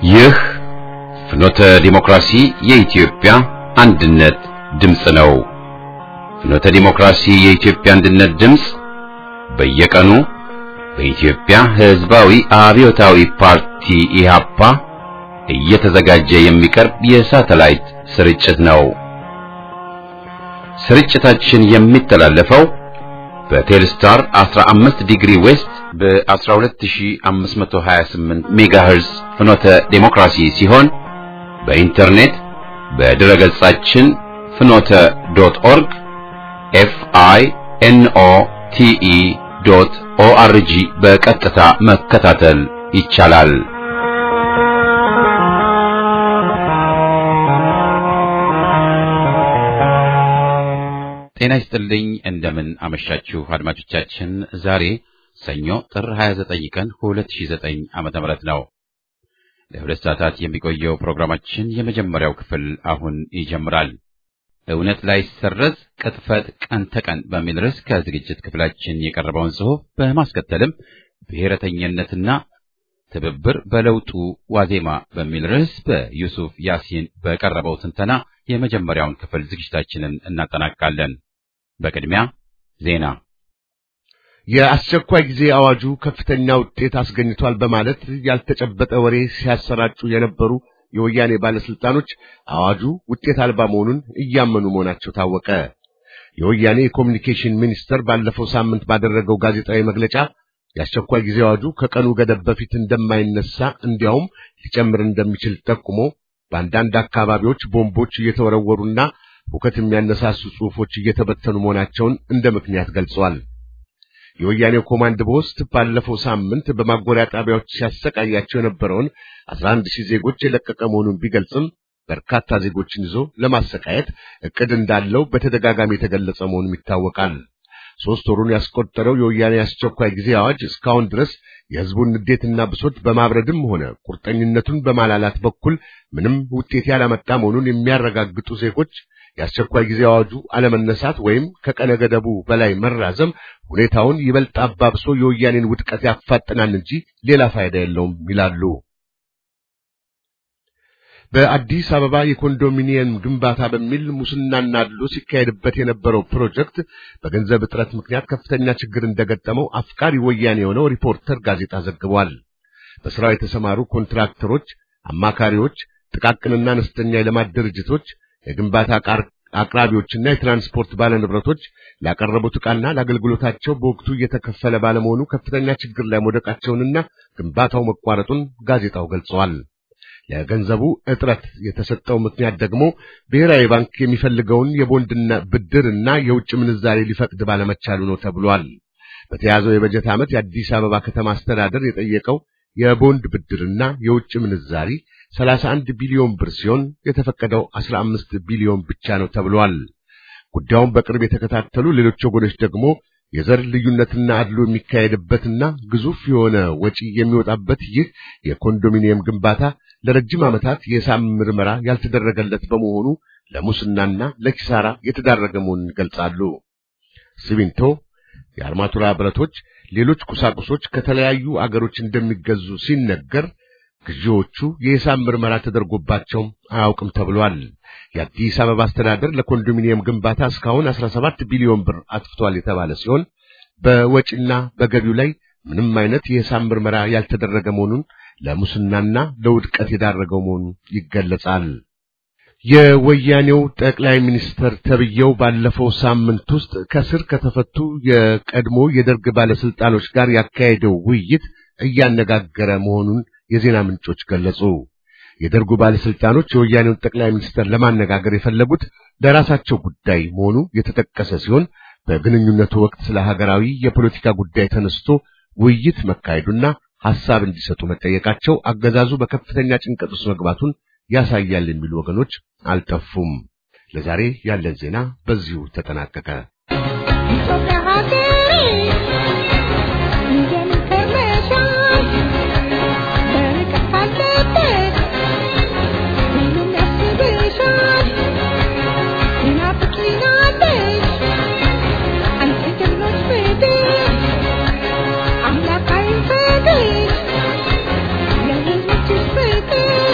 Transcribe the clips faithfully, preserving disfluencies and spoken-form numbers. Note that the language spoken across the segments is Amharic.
ይህ ፍኖተ ዲሞክራሲ የኢትዮጵያ አንድነት ድምጽ ነው። ፍኖተ ዲሞክራሲ የኢትዮጵያ አንድነት ድምጽ በየቀኑ በኢትዮጵያ ሕዝባዊ አብዮታዊ ፓርቲ ኢህአፓ እየተዘጋጀ የሚቀርብ የሳተላይት ስርጭት ነው። ስርጭታችን የሚተላለፈው በቴልስታር አስራ አምስት ዲግሪ ዌስት በ12528 ሜጋሄርዝ ፍኖተ ዲሞክራሲ ሲሆን በኢንተርኔት በድረ ገጻችን ፍኖተ ዶት ኦርግ ኤፍ አይ ኤን ኦ ቲ ኢ ዶት ኦ አር ጂ በቀጥታ መከታተል ይቻላል። ጤና ይስጥልኝ። እንደምን አመሻችሁ አድማጮቻችን። ዛሬ ሰኞ ጥር ሃያ ዘጠኝ ቀን ሁለት ሺህ ዘጠኝ ዓመተ ምህረት ነው። ለሁለት ሰዓታት የሚቆየው ፕሮግራማችን የመጀመሪያው ክፍል አሁን ይጀምራል። እውነት ላይ ሰረዝ ቅጥፈት ቀን ተቀን በሚል ርዕስ ከዝግጅት ክፍላችን የቀረበውን ጽሑፍ በማስከተልም ብሔረተኝነትና ትብብር በለውጡ ዋዜማ በሚል ርዕስ በዩሱፍ ያሲን በቀረበው ትንተና የመጀመሪያውን ክፍል ዝግጅታችንን እናጠናቅቃለን። በቅድሚያ ዜና። የአስቸኳይ ጊዜ አዋጁ ከፍተኛ ውጤት አስገኝቷል በማለት ያልተጨበጠ ወሬ ሲያሰራጩ የነበሩ የወያኔ ባለስልጣኖች አዋጁ ውጤት አልባ መሆኑን እያመኑ መሆናቸው ታወቀ። የወያኔ የኮሙኒኬሽን ሚኒስተር ባለፈው ሳምንት ባደረገው ጋዜጣዊ መግለጫ የአስቸኳይ ጊዜ አዋጁ ከቀኑ ገደብ በፊት እንደማይነሳ እንዲያውም ሊጨምር እንደሚችል ጠቁሞ በአንዳንድ አካባቢዎች ቦምቦች እየተወረወሩና ሁከት የሚያነሳሱ ጽሑፎች እየተበተኑ መሆናቸውን እንደ ምክንያት ገልጸዋል። የወያኔው ኮማንድ ፖስት ባለፈው ሳምንት በማጎሪያ ጣቢያዎች ሲያሰቃያቸው የነበረውን አስራ አንድ ሺህ ዜጎች የለቀቀ መሆኑን ቢገልጽም በርካታ ዜጎችን ይዞ ለማሰቃየት እቅድ እንዳለው በተደጋጋሚ የተገለጸ መሆኑን ይታወቃል። ሶስት ወሩን ያስቆጠረው የወያኔ አስቸኳይ ጊዜ አዋጅ እስካሁን ድረስ የሕዝቡን ንዴትና ብሶት በማብረድም ሆነ ቁርጠኝነቱን በማላላት በኩል ምንም ውጤት ያላመጣ መሆኑን የሚያረጋግጡ ዜጎች የአስቸኳይ ጊዜ አዋጁ አለመነሳት ወይም ከቀነ ገደቡ በላይ መራዘም ሁኔታውን ይበልጥ አባብሶ የወያኔን ውድቀት ያፋጥናል እንጂ ሌላ ፋይዳ የለውም ይላሉ። በአዲስ አበባ የኮንዶሚኒየም ግንባታ በሚል ሙስናና አድሎ ሲካሄድበት የነበረው ፕሮጀክት በገንዘብ እጥረት ምክንያት ከፍተኛ ችግር እንደገጠመው አፍቃሪ ወያኔ የሆነው ሪፖርተር ጋዜጣ ዘግቧል። በስራው የተሰማሩ ኮንትራክተሮች፣ አማካሪዎች፣ ጥቃቅንና አነስተኛ የልማት ድርጅቶች፣ የግንባታ አቅራቢዎችና የትራንስፖርት ባለንብረቶች ላቀረቡት ዕቃና ለአገልግሎታቸው በወቅቱ እየተከፈለ ባለመሆኑ ከፍተኛ ችግር ላይ መውደቃቸውንና ግንባታው መቋረጡን ጋዜጣው ገልጸዋል። ለገንዘቡ እጥረት የተሰጠው ምክንያት ደግሞ ብሔራዊ ባንክ የሚፈልገውን የቦንድና ብድርና የውጭ ምንዛሬ ሊፈቅድ ባለመቻሉ ነው ተብሏል። በተያዘው የበጀት ዓመት የአዲስ አበባ ከተማ አስተዳደር የጠየቀው የቦንድ ብድርና የውጭ ምንዛሪ ሰላሳ አንድ ቢሊዮን ብር ሲሆን የተፈቀደው አስራ አምስት ቢሊዮን ብቻ ነው ተብሏል። ጉዳዩን በቅርብ የተከታተሉ ሌሎች ወገኖች ደግሞ የዘር ልዩነትና አድሎ የሚካሄድበትና ግዙፍ የሆነ ወጪ የሚወጣበት ይህ የኮንዶሚኒየም ግንባታ ለረጅም ዓመታት የሂሳብ ምርመራ ያልተደረገለት በመሆኑ ለሙስናና ለኪሳራ የተዳረገ መሆኑን ይገልጻሉ። ሲሚንቶ፣ የአርማቱራ ብረቶች፣ ሌሎች ቁሳቁሶች ከተለያዩ አገሮች እንደሚገዙ ሲነገር ግዢዎቹ የሂሳብ ምርመራ ተደርጎባቸው አያውቅም ተብሏል። የአዲስ አበባ አስተዳደር ለኮንዶሚኒየም ግንባታ እስካሁን አስራ ሰባት ቢሊዮን ብር አጥፍቷል የተባለ ሲሆን በወጪና በገቢው ላይ ምንም አይነት የሂሳብ ምርመራ ያልተደረገ መሆኑን ለሙስናና ለውድቀት የዳረገው መሆኑን ይገለጻል። የወያኔው ጠቅላይ ሚኒስትር ተብየው ባለፈው ሳምንት ውስጥ ከስር ከተፈቱ የቀድሞ የደርግ ባለስልጣኖች ጋር ያካሄደው ውይይት እያነጋገረ መሆኑን የዜና ምንጮች ገለጹ። የደርጉ ባለስልጣኖች የወያኔውን ጠቅላይ ሚኒስትር ለማነጋገር የፈለጉት ለራሳቸው ጉዳይ መሆኑ የተጠቀሰ ሲሆን በግንኙነቱ ወቅት ስለ ሀገራዊ የፖለቲካ ጉዳይ ተነስቶ ውይይት መካሄዱና ሐሳብ እንዲሰጡ መጠየቃቸው አገዛዙ በከፍተኛ ጭንቀት ውስጥ መግባቱን ያሳያል የሚሉ ወገኖች አልጠፉም። ለዛሬ ያለን ዜና በዚሁ ተጠናቀቀ። I'm not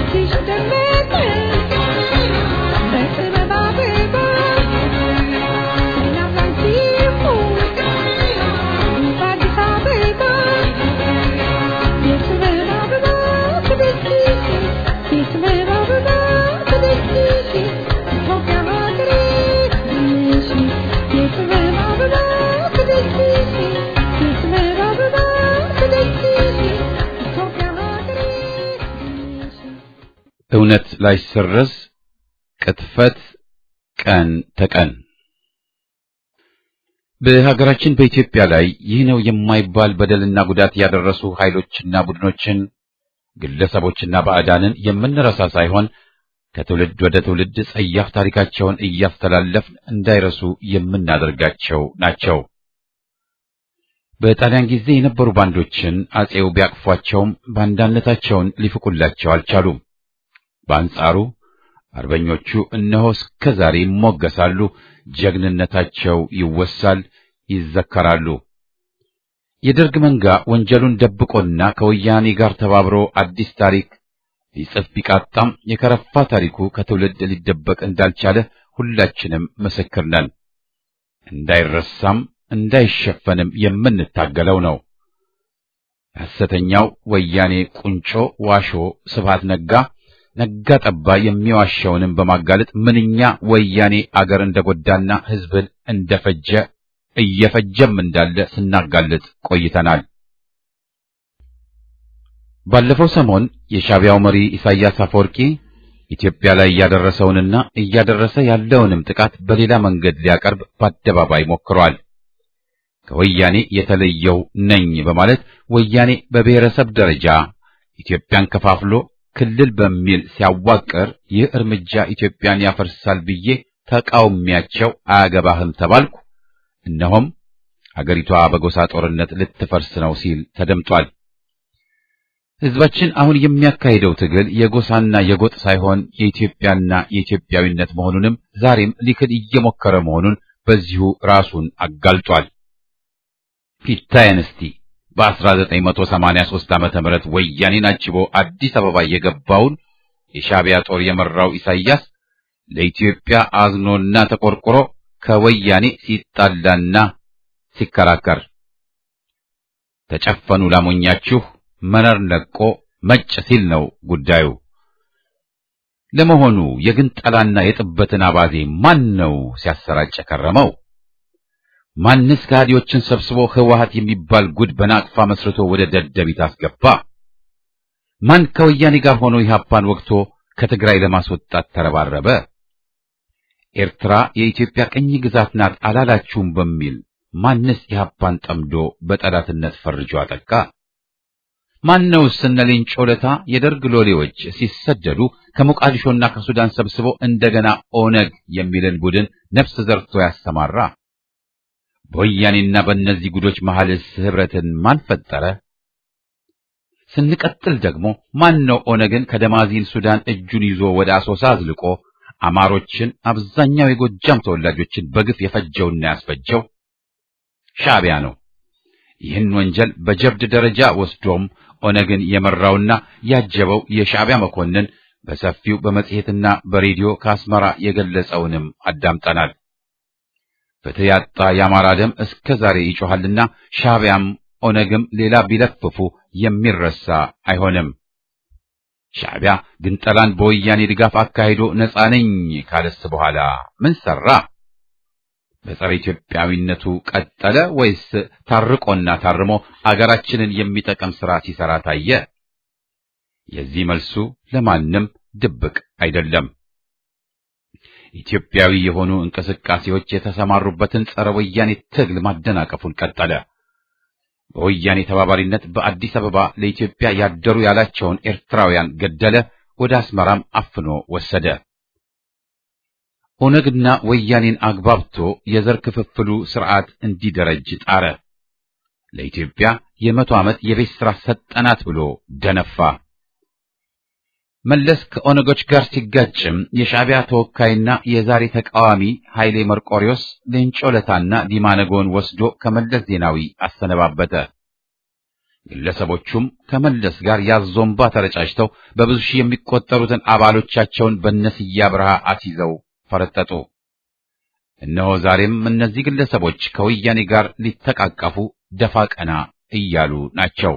እውነት ላይሰረዝ ቅጥፈት ቀን ተቀን በሀገራችን በኢትዮጵያ ላይ ይህ ነው የማይባል በደልና ጉዳት ያደረሱ ኃይሎችና ቡድኖችን ግለሰቦችና ባዕዳንን የምንረሳ ሳይሆን ከትውልድ ወደ ትውልድ ጸያፍ ታሪካቸውን እያስተላለፍን እንዳይረሱ የምናደርጋቸው ናቸው። በጣሊያን ጊዜ የነበሩ ባንዶችን አጼው ቢያቅፏቸውም ባንዳነታቸውን ሊፍቁላቸው አልቻሉም። በአንጻሩ አርበኞቹ እነሆ እስከ ዛሬ ይሞገሳሉ፣ ጀግንነታቸው ይወሳል፣ ይዘከራሉ። የደርግ መንጋ ወንጀሉን ደብቆና ከወያኔ ጋር ተባብሮ አዲስ ታሪክ ሊጽፍ ቢቃጣም የከረፋ ታሪኩ ከትውልድ ሊደበቅ እንዳልቻለ ሁላችንም ምስክር ነን። እንዳይረሳም እንዳይሸፈንም የምንታገለው ነው። ሐሰተኛው ወያኔ ቁንጮ ዋሾ ስብሐት ነጋ ነጋ ጠባ የሚዋሸውንም በማጋለጥ ምንኛ ወያኔ አገር እንደጎዳና ሕዝብን እንደፈጀ እየፈጀም እንዳለ ስናጋለጥ ቆይተናል። ባለፈው ሰሞን የሻዕቢያው መሪ ኢሳያስ አፈወርቂ ኢትዮጵያ ላይ ያደረሰውንና እያደረሰ ያለውንም ጥቃት በሌላ መንገድ ሊያቀርብ በአደባባይ ሞክሯል። ከወያኔ የተለየው ነኝ በማለት ወያኔ በብሔረሰብ ደረጃ ኢትዮጵያን ከፋፍሎ ክልል በሚል ሲያዋቅር ይህ እርምጃ ኢትዮጵያን ያፈርሳል ብዬ ተቃውሚያቸው አያገባህም ተባልኩ፣ እነሆም አገሪቷ በጎሳ ጦርነት ልትፈርስ ነው ሲል ተደምጧል። ሕዝባችን አሁን የሚያካሂደው ትግል የጎሳና የጎጥ ሳይሆን የኢትዮጵያና የኢትዮጵያዊነት መሆኑንም ዛሬም ሊክድ እየሞከረ መሆኑን በዚሁ ራሱን አጋልጧል። ይታየን እስቲ በአስራ ዘጠኝ መቶ ሰማንያ ሦስት ዓመተ ምህረት ወያኔን አጅቦ አዲስ አበባ የገባውን የሻዕቢያ ጦር የመራው ኢሳያስ ለኢትዮጵያ አዝኖና ተቆርቆሮ ከወያኔ ሲጣላና ሲከራከር ተጨፈኑ ላሞኛችሁ መነር ለቆ መጭ ሲል ነው ጉዳዩ። ለመሆኑ የግንጠላና የጥበትን አባዜ ማን ነው ሲያሰራጭ ከረመው? ማንስ ከሃዲዎችን ሰብስቦ ህወሓት የሚባል ጉድ በናቅፋ መስርቶ ወደ ደደቢት አስገባ? ማን ከወያኔ ጋር ሆኖ ኢህአፓን ወቅቶ ከትግራይ ለማስወጣት ተረባረበ? ኤርትራ የኢትዮጵያ ቅኝ ግዛት ናት አላላችሁም በሚል ማንስ ኢህአፓን ጠምዶ በጠላትነት ፈርጆ አጠቃ? ማነውስ እነ ሌንጮ ለታ የደርግ ሎሌዎች ሲሰደዱ ከሞቃዲሾና ከሱዳን ሰብስቦ እንደገና ኦነግ የሚልን ቡድን ነፍስ ዘርቶ ያስተማራ? በወያኔና በእነዚህ ጉዶች መሐልስ ህብረትን ማን ፈጠረ? ስንቀጥል ደግሞ ማን ነው ኦነግን ከደማዚን ሱዳን እጁን ይዞ ወደ አሶሳ አዝልቆ አማሮችን አብዛኛው የጎጃም ተወላጆችን በግፍ የፈጀውና ያስፈጀው? ሻዕቢያ ነው። ይህን ወንጀል በጀብድ ደረጃ ወስዶም ኦነግን የመራውና ያጀበው የሻዕቢያ መኮንን በሰፊው በመጽሔትና በሬዲዮ ከአስመራ የገለጸውንም አዳምጠናል። ፍትሕ ያጣ የአማራ ደም እስከ ዛሬ ይጮኻልና ሻዕቢያም ኦነግም ሌላ ቢለፍፉ የሚረሳ አይሆንም። ሻዕቢያ ግንጠላን በወያኔ ድጋፍ አካሂዶ ነፃ ነኝ ካለስ በኋላ ምን ሰራ? በጸረ ኢትዮጵያዊነቱ ቀጠለ ወይስ ታርቆና ታርሞ አገራችንን የሚጠቅም ሥራ ሲሰራ ታየ? የዚህ መልሱ ለማንም ድብቅ አይደለም። ኢትዮጵያዊ የሆኑ እንቅስቃሴዎች የተሰማሩበትን ጸረ ወያኔ ትግል ማደናቀፉን ቀጠለ። በወያኔ ተባባሪነት በአዲስ አበባ ለኢትዮጵያ ያደሩ ያላቸውን ኤርትራውያን ገደለ፣ ወደ አስመራም አፍኖ ወሰደ። ኦነግና ወያኔን አግባብቶ የዘር ክፍፍሉ ስርዓት እንዲደረጅ ጣረ። ለኢትዮጵያ የመቶ ዓመት የቤት ሥራ ሰጠናት ብሎ ደነፋ። መለስ ከኦነጎች ጋር ሲጋጭም የሻዕቢያ ተወካይና የዛሬ ተቃዋሚ ኃይሌ መርቆሪዎስ ሌንጮ ለታና ዲማ ነጎን ወስዶ ከመለስ ዜናዊ አሰነባበተ። ግለሰቦቹም ከመለስ ጋር ያዞምባ ተረጫጭተው በብዙ ሺህ የሚቆጠሩትን አባሎቻቸውን በነስያ ብርሃ አስይዘው ፈረጠጡ። እነሆ ዛሬም እነዚህ ግለሰቦች ከወያኔ ጋር ሊተቃቀፉ ደፋ ቀና እያሉ ናቸው።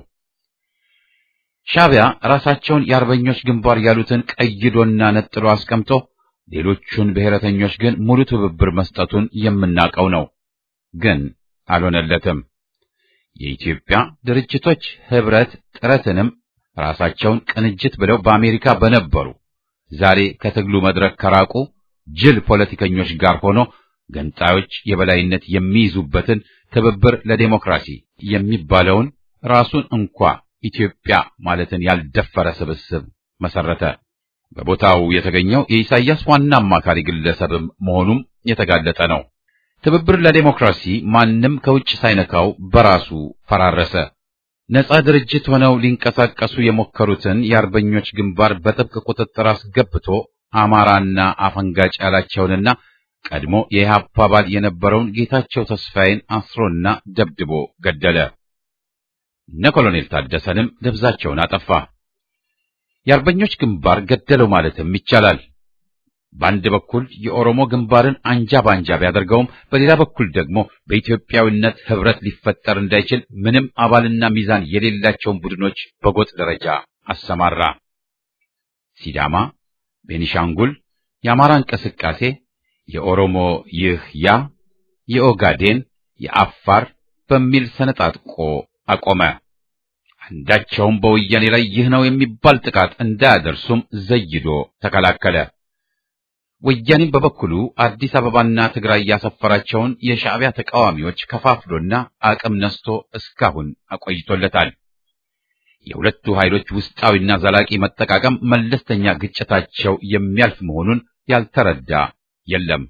ሻዕቢያ ራሳቸውን የአርበኞች ግንባር ያሉትን ቀይዶና ነጥሎ አስቀምጦ ሌሎቹን ብሔረተኞች ግን ሙሉ ትብብር መስጠቱን የምናውቀው ነው። ግን አልሆነለትም። የኢትዮጵያ ድርጅቶች ህብረት ጥረትንም ራሳቸውን ቅንጅት ብለው በአሜሪካ በነበሩ ዛሬ ከትግሉ መድረክ ከራቁ ጅል ፖለቲከኞች ጋር ሆኖ ገንጣዮች የበላይነት የሚይዙበትን ትብብር ለዲሞክራሲ የሚባለውን ራሱን እንኳ ኢትዮጵያ ማለትን ያልደፈረ ስብስብ መሰረተ። በቦታው የተገኘው የኢሳይያስ ዋና አማካሪ ግለሰብም መሆኑም የተጋለጠ ነው። ትብብር ለዲሞክራሲ ማንም ከውጭ ሳይነካው በራሱ ፈራረሰ። ነጻ ድርጅት ሆነው ሊንቀሳቀሱ የሞከሩትን የአርበኞች ግንባር በጥብቅ ቁጥጥር አስገብቶ አማራና አፈንጋጭ ያላቸውንና ቀድሞ የኢህአፓ አባል የነበረውን ጌታቸው ተስፋዬን አስሮና ደብድቦ ገደለ። እነ ኮሎኔል ታደሰንም ደብዛቸውን አጠፋ። የአርበኞች ግንባር ገደለው ማለትም ይቻላል። በአንድ በኩል የኦሮሞ ግንባርን አንጃ ባንጃ ቢያደርገውም በሌላ በኩል ደግሞ በኢትዮጵያዊነት ህብረት ሊፈጠር እንዳይችል ምንም አባልና ሚዛን የሌላቸውን ቡድኖች በጎጥ ደረጃ አሰማራ። ሲዳማ፣ ቤኒሻንጉል፣ የአማራ እንቅስቃሴ፣ የኦሮሞ ይህ ያ፣ የኦጋዴን፣ የአፋር በሚል ሰነጣጥቆ አቆመ። አንዳቸውም በወያኔ ላይ ይህ ነው የሚባል ጥቃት እንዳያደርሱም ዘይዶ ተከላከለ። ወያኔም በበኩሉ አዲስ አበባና ትግራይ ያሰፈራቸውን የሻዕቢያ ተቃዋሚዎች ከፋፍሎና አቅም ነስቶ እስካሁን አቆይቶለታል። የሁለቱ ኃይሎች ውስጣዊና ዘላቂ መጠቃቀም መለስተኛ ግጭታቸው የሚያልፍ መሆኑን ያልተረዳ የለም።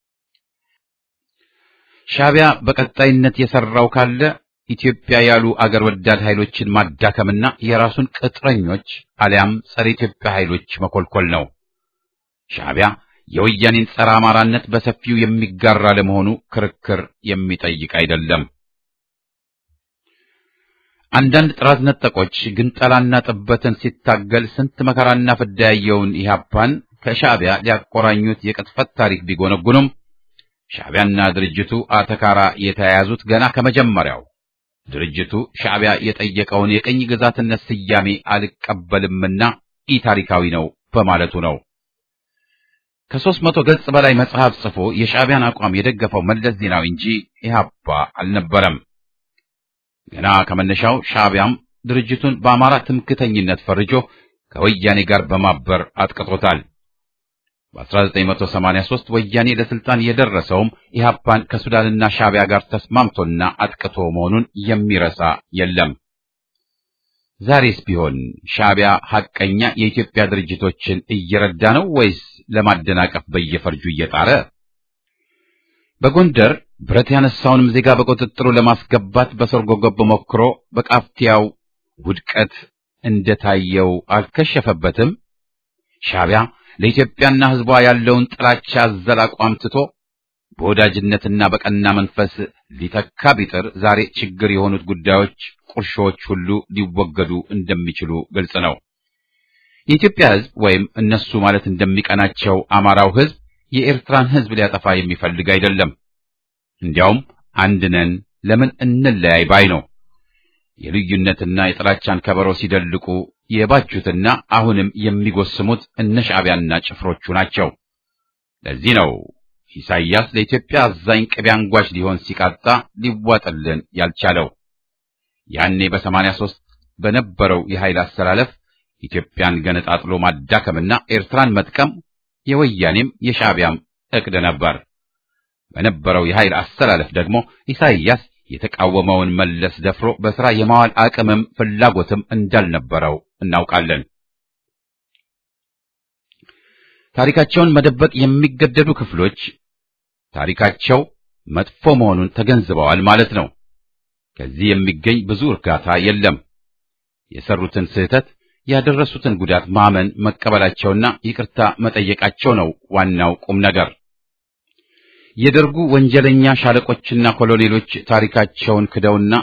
ሻዕቢያ በቀጣይነት የሰራው ካለ ኢትዮጵያ ያሉ አገር ወዳድ ኃይሎችን ማዳከምና የራሱን ቅጥረኞች አሊያም ጸረ ኢትዮጵያ ኃይሎች መኮልኮል ነው። ሻዕቢያ የወያኔን ጸረ አማራነት በሰፊው የሚጋራ ለመሆኑ ክርክር የሚጠይቅ አይደለም። አንዳንድ ጥራት ነጠቆች ግንጠላና ጥበትን ሲታገል ስንት መከራና ፍዳ ያየውን ኢህአፓን ከሻዕቢያ ሊያቆራኙት የቅጥፈት ታሪክ ቢጎነጉኑም ሻዕቢያና ድርጅቱ አተካራ የተያያዙት ገና ከመጀመሪያው ድርጅቱ ሻዕቢያ የጠየቀውን የቀኝ ግዛትነት ስያሜ አልቀበልምና ኢታሪካዊ ነው በማለቱ ነው። ከሦስት መቶ ገጽ በላይ መጽሐፍ ጽፎ የሻዕቢያን አቋም የደገፈው መለስ ዜናዊ እንጂ ኢህአፓ አልነበረም። ገና ከመነሻው ሻዕቢያም ድርጅቱን በአማራ ትምክተኝነት ፈርጆ ከወያኔ ጋር በማበር አጥቅቶታል። በአስራ ዘጠኝ መቶ ሰማንያ ሦስት ወያኔ ለስልጣን የደረሰውም ኢህአፓን ከሱዳንና ሻዕቢያ ጋር ተስማምቶና አጥቅቶ መሆኑን የሚረሳ የለም። ዛሬስ ቢሆን ሻዕቢያ ሐቀኛ የኢትዮጵያ ድርጅቶችን እየረዳ ነው ወይስ ለማደናቀፍ በየፈርጁ እየጣረ? በጎንደር ብረት ያነሳውንም ዜጋ በቁጥጥሩ ለማስገባት በሰርጎ ገብ ሞክሮ በቃፍቲያው ውድቀት እንደታየው አልከሸፈበትም። ሻዕቢያ ለኢትዮጵያና ሕዝቧ ያለውን ጥላቻ አዘል አቋም ትቶ በወዳጅነትና በቀና መንፈስ ሊተካ ቢጥር ዛሬ ችግር የሆኑት ጉዳዮች፣ ቁርሾች ሁሉ ሊወገዱ እንደሚችሉ ግልጽ ነው። የኢትዮጵያ ሕዝብ ወይም እነሱ ማለት እንደሚቀናቸው አማራው ሕዝብ የኤርትራን ሕዝብ ሊያጠፋ የሚፈልግ አይደለም። እንዲያውም አንድ ነን ለምን እንለያይ ባይ ነው። የልዩነትና የጥላቻን ከበሮ ሲደልቁ የባጁትና አሁንም የሚጎስሙት እነ ሻዕቢያና ጭፍሮቹ ናቸው። ለዚህ ነው ኢሳይያስ ለኢትዮጵያ አዛኝ ቅቤ አንጓች ሊሆን ሲቃጣ ሊዋጥልን ያልቻለው። ያኔ በሰማንያ ሦስት በነበረው የኃይል አስተላለፍ ኢትዮጵያን ገነጣጥሎ ማዳከምና ኤርትራን መጥቀም የወያኔም የሻዕቢያም እቅድ ነበር። በነበረው የኃይል አስተላለፍ ደግሞ ኢሳይያስ የተቃወመውን መለስ ደፍሮ በሥራ የማዋል አቅምም ፍላጎትም እንዳልነበረው እናውቃለን። ታሪካቸውን መደበቅ የሚገደዱ ክፍሎች ታሪካቸው መጥፎ መሆኑን ተገንዝበዋል ማለት ነው። ከዚህ የሚገኝ ብዙ እርጋታ የለም። የሰሩትን ስህተት ያደረሱትን ጉዳት ማመን መቀበላቸውና ይቅርታ መጠየቃቸው ነው ዋናው ቁም ነገር። የደርጉ ወንጀለኛ ሻለቆችና ኮሎኔሎች ታሪካቸውን ክደውና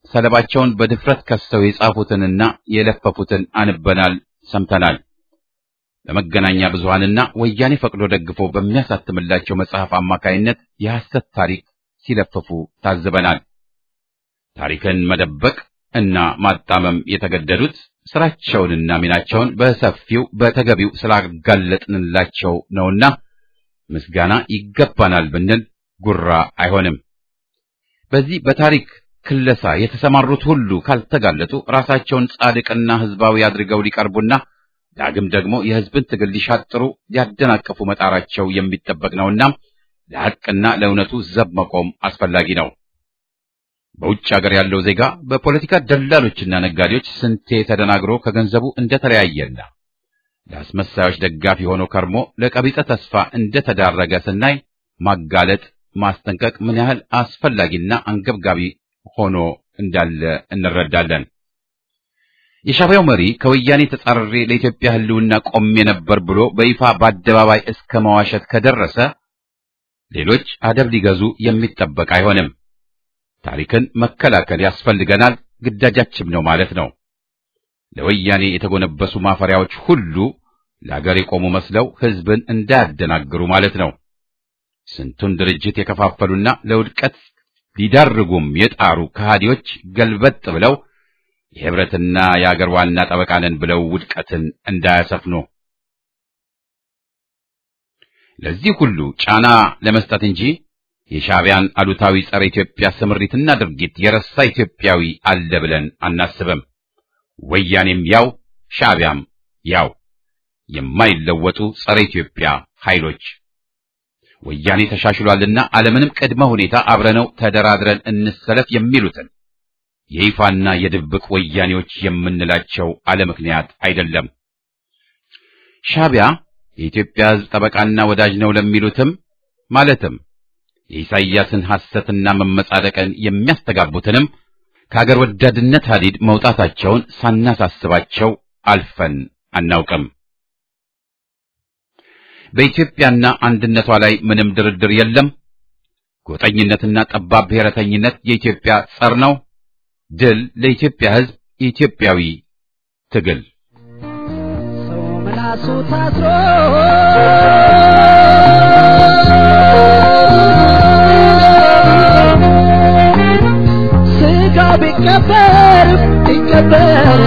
ሰለባቸውን በድፍረት ከሰው የጻፉትንና የለፈፉትን አንበናል፣ ሰምተናል። በመገናኛ ብዙሃንና ወያኔ ፈቅዶ ደግፎ በሚያሳትምላቸው መጽሐፍ አማካይነት የሐሰት ታሪክ ሲለፍፉ ታዝበናል። ታሪክን መደበቅ እና ማጣመም የተገደዱት ስራቸውንና ሚናቸውን በሰፊው በተገቢው ስላጋለጥንላቸው ነውና ምስጋና ይገባናል ብንል ጉራ አይሆንም። በዚህ በታሪክ ክለሳ የተሰማሩት ሁሉ ካልተጋለጡ ራሳቸውን ጻድቅና ህዝባዊ አድርገው ሊቀርቡና ዳግም ደግሞ የህዝብን ትግል ሊሻጥሩ ሊያደናቅፉ መጣራቸው የሚጠበቅ ነውና ለሐቅና ለእውነቱ ዘብ መቆም አስፈላጊ ነው። በውጭ ሀገር ያለው ዜጋ በፖለቲካ ደላሎችና ነጋዴዎች ስንቴ ተደናግሮ ከገንዘቡ እንደተለያየና ለአስመሳዮች ደጋፊ ሆኖ ከርሞ ለቀቢጸ ተስፋ እንደተዳረገ ስናይ ማጋለጥ፣ ማስጠንቀቅ ምን ያህል አስፈላጊና አንገብጋቢ ሆኖ እንዳለ እንረዳለን። የሻዕቢያው መሪ ከወያኔ ተጻረሬ ለኢትዮጵያ ህልውና ቆሜ ነበር ብሎ በይፋ በአደባባይ እስከ መዋሸት ከደረሰ ሌሎች አደብ ሊገዙ የሚጠበቅ አይሆንም። ታሪክን መከላከል ያስፈልገናል፣ ግዳጃችን ነው ማለት ነው። ለወያኔ የተጎነበሱ ማፈሪያዎች ሁሉ ለአገር የቆሙ መስለው ህዝብን እንዳያደናግሩ ማለት ነው። ስንቱን ድርጅት የከፋፈሉና ለውድቀት ሊዳርጉም የጣሩ ከሃዲዎች ገልበጥ ብለው የህብረትና የአገር ዋና ጠበቃ ነን ብለው ውድቀትን እንዳያሰፍኑ ለዚህ ሁሉ ጫና ለመስጠት እንጂ የሻዕቢያን አሉታዊ ጸረ ኢትዮጵያ ስምሪትና ድርጊት የረሳ ኢትዮጵያዊ አለ ብለን አናስብም። ወያኔም ያው ሻዕቢያም ያው የማይለወጡ ጸረ ኢትዮጵያ ኃይሎች። ወያኔ ተሻሽሏልና ዓለምንም ቅድመ ሁኔታ አብረነው ተደራድረን እንሰለፍ የሚሉትን የይፋና የድብቅ ወያኔዎች የምንላቸው አለ ምክንያት አይደለም። ሻዕቢያ የኢትዮጵያ ሕዝብ ጠበቃና ወዳጅ ነው ለሚሉትም ማለትም የኢሳይያስን ሐሰትና መመጻደቅን የሚያስተጋቡትንም ከአገር ወዳድነት ሐዲድ መውጣታቸውን ሳናሳስባቸው አልፈን አናውቅም። በኢትዮጵያና አንድነቷ ላይ ምንም ድርድር የለም። ጎጠኝነትና ጠባብ ብሔረተኝነት የኢትዮጵያ ጸር ነው። ድል ለኢትዮጵያ ሕዝብ፣ ኢትዮጵያዊ ትግል። ሰው ምላሱ ታስሮ ስጋው ቢቀበር ቢቀበር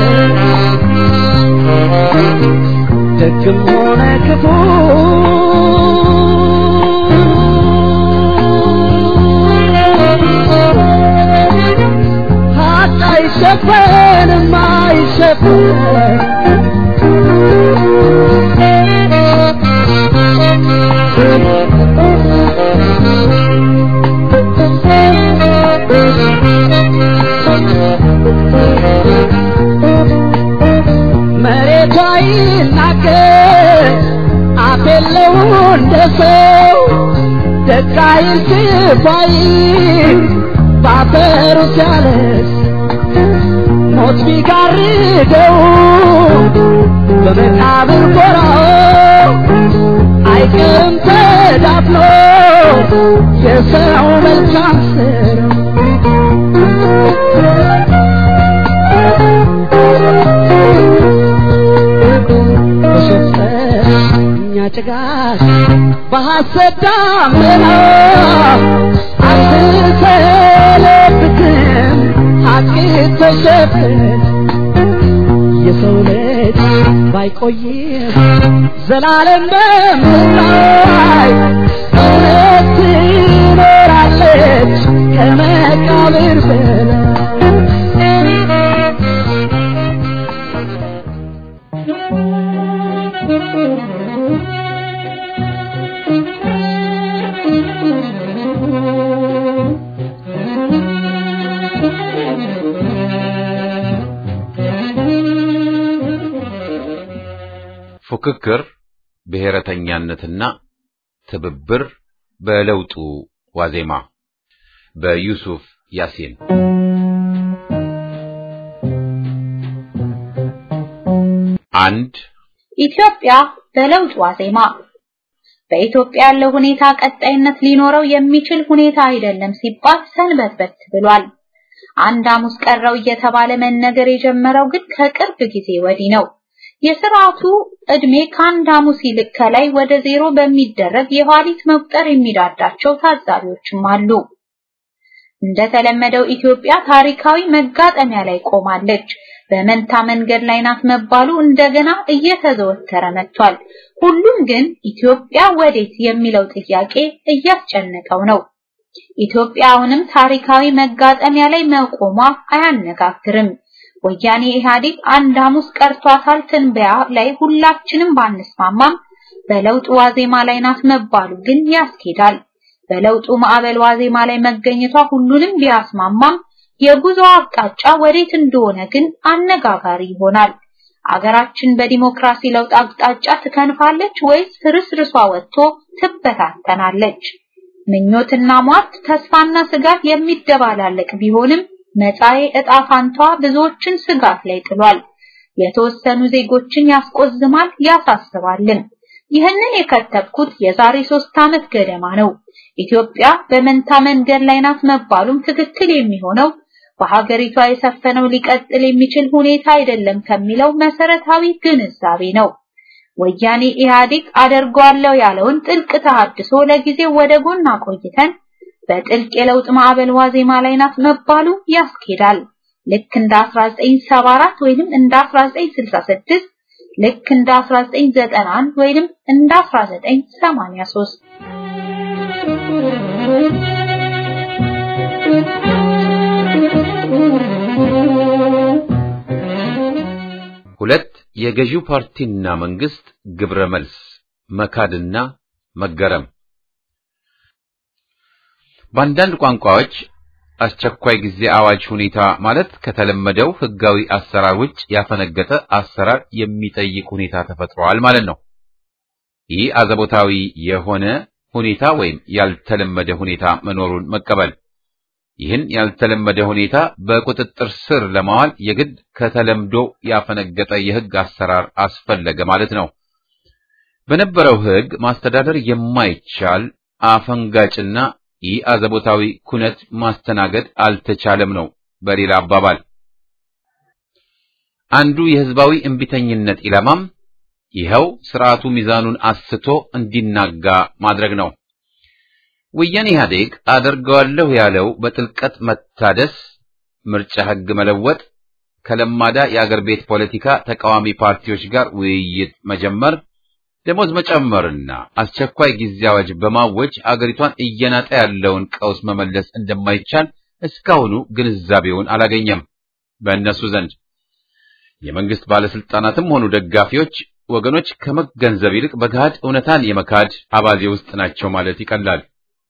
ደግም ሆነ ክፉ ሀቅ አይሸፈንም አይሸፈን መሬቷ ይናገር አፍ የለው እንደ ሰው ደቃይ ሲባይ ባፈሩ ሲያለስ ሞት ቢጋርደው በመቃብር ጎራው አይቀርም ተዳፍኖ የሰው መልካም ስራ ጭጋግ በሐሰት ደመና አትሰለብትም ሐቅ ተሸፍን የሰው ልጅ ባይቆይም ዘላለም በምድር እውነት ትኖራለች ከመቃብር በላይ ፉክክር፣ ብሔረተኛነትና ትብብር በለውጡ ዋዜማ በዩሱፍ ያሲን። አንድ ኢትዮጵያ በለውጥ ዋዜማ በኢትዮጵያ ያለው ሁኔታ ቀጣይነት ሊኖረው የሚችል ሁኔታ አይደለም ሲባል ሰንበትበት ብሏል። አንድ ሐሙስ ቀረው እየተባለ መነገር የጀመረው ግን ከቅርብ ጊዜ ወዲህ ነው። የሥርዓቱ እድሜ ከአንድ ሐሙስ ይልቅ ከላይ ወደ ዜሮ በሚደረግ የኋሊት መቁጠር የሚዳዳቸው ታዛቢዎችም አሉ። እንደተለመደው ኢትዮጵያ ታሪካዊ መጋጠሚያ ላይ ቆማለች። በመንታ መንገድ ላይ ናት መባሉ እንደገና እየተዘወተረ መጥቷል። ሁሉም ግን ኢትዮጵያ ወዴት የሚለው ጥያቄ እያስጨነቀው ነው። ኢትዮጵያ አሁንም ታሪካዊ መጋጠሚያ ላይ መቆሟ አያነጋግርም። ወያኔ ኢህአዴግ አንድ ሐሙስ ቀርቷታል ትንበያ ላይ ሁላችንም ባንስማማም በለውጥ ዋዜማ ላይ ናት መባሉ ግን ያስኬዳል። በለውጡ ማዕበል ዋዜማ ላይ መገኘቷ ሁሉንም ቢያስማማም የጉዞ አቅጣጫ ወዴት እንደሆነ ግን አነጋጋሪ ይሆናል። አገራችን በዲሞክራሲ ለውጥ አቅጣጫ ትከንፋለች ወይስ ፍርስርሷ ወጥቶ ትበታተናለች? ምኞትና ሟርት፣ ተስፋና ስጋት የሚደባላለቅ ቢሆንም መጻኤ ዕጣ ፋንቷ ብዙዎችን ስጋት ላይ ጥሏል። የተወሰኑ ዜጎችን ያስቆዝማል፣ ያሳስባልም። ይህንን የከተብኩት የዛሬ ሶስት ዓመት ገደማ ነው። ኢትዮጵያ በመንታ መንገድ ላይ ናት መባሉም ትክክል የሚሆነው በሀገሪቷ የሰፈነው ሊቀጥል የሚችል ሁኔታ አይደለም ከሚለው መሰረታዊ ግንዛቤ ነው። ወያኔ ኢህአዴግ አደርገዋለሁ ያለውን ጥልቅ ተሐድሶ ለጊዜው ወደ ጎን አቆይተን በጥልቅ የለውጥ ማዕበል ዋዜማ ላይ ናት መባሉ ያስኬዳል። ልክ እንደ አስራ ዘጠኝ ሰባ አራት ወይንም እንደ አስራ ዘጠኝ ስልሳ ስድስት፣ ልክ እንደ አስራ ዘጠኝ ዘጠና አንድ ወይንም እንደ አስራ ዘጠኝ ሰማንያ ሶስት። ሁለት የገዢው ፓርቲና መንግስት ግብረ መልስ መካድና መገረም። በአንዳንድ ቋንቋዎች አስቸኳይ ጊዜ አዋጅ ሁኔታ ማለት ከተለመደው ህጋዊ አሰራር ውጭ ያፈነገጠ አሰራር የሚጠይቅ ሁኔታ ተፈጥሯል ማለት ነው። ይህ አዘቦታዊ የሆነ ሁኔታ ወይም ያልተለመደ ሁኔታ መኖሩን መቀበል። ይህን ያልተለመደ ሁኔታ በቁጥጥር ስር ለማዋል የግድ ከተለምዶ ያፈነገጠ የህግ አሰራር አስፈለገ ማለት ነው። በነበረው ህግ ማስተዳደር የማይቻል አፈንጋጭና ይህ አዘቦታዊ ኩነት ማስተናገድ አልተቻለም ነው። በሌላ አባባል አንዱ የህዝባዊ እንቢተኝነት ኢላማም ይኸው ስርዓቱ ሚዛኑን አስቶ እንዲናጋ ማድረግ ነው። ወያኔ ኢህአዴግ አደርገዋለሁ ያለው በጥልቀት መታደስ፣ ምርጫ ህግ መለወጥ፣ ከለማዳ የአገር ቤት ፖለቲካ ተቃዋሚ ፓርቲዎች ጋር ውይይት መጀመር፣ ደሞዝ መጨመርና አስቸኳይ ጊዜ አዋጅ በማወጅ አገሪቷን እየናጠ ያለውን ቀውስ መመለስ እንደማይቻል እስካሁኑ ግንዛቤውን አላገኘም በእነሱ ዘንድ። የመንግስት ባለስልጣናትም ሆኑ ደጋፊዎች ወገኖች ከመገንዘብ ይልቅ በጋድ እውነታን የመካድ አባዜ ውስጥ ናቸው ማለት ይቀላል።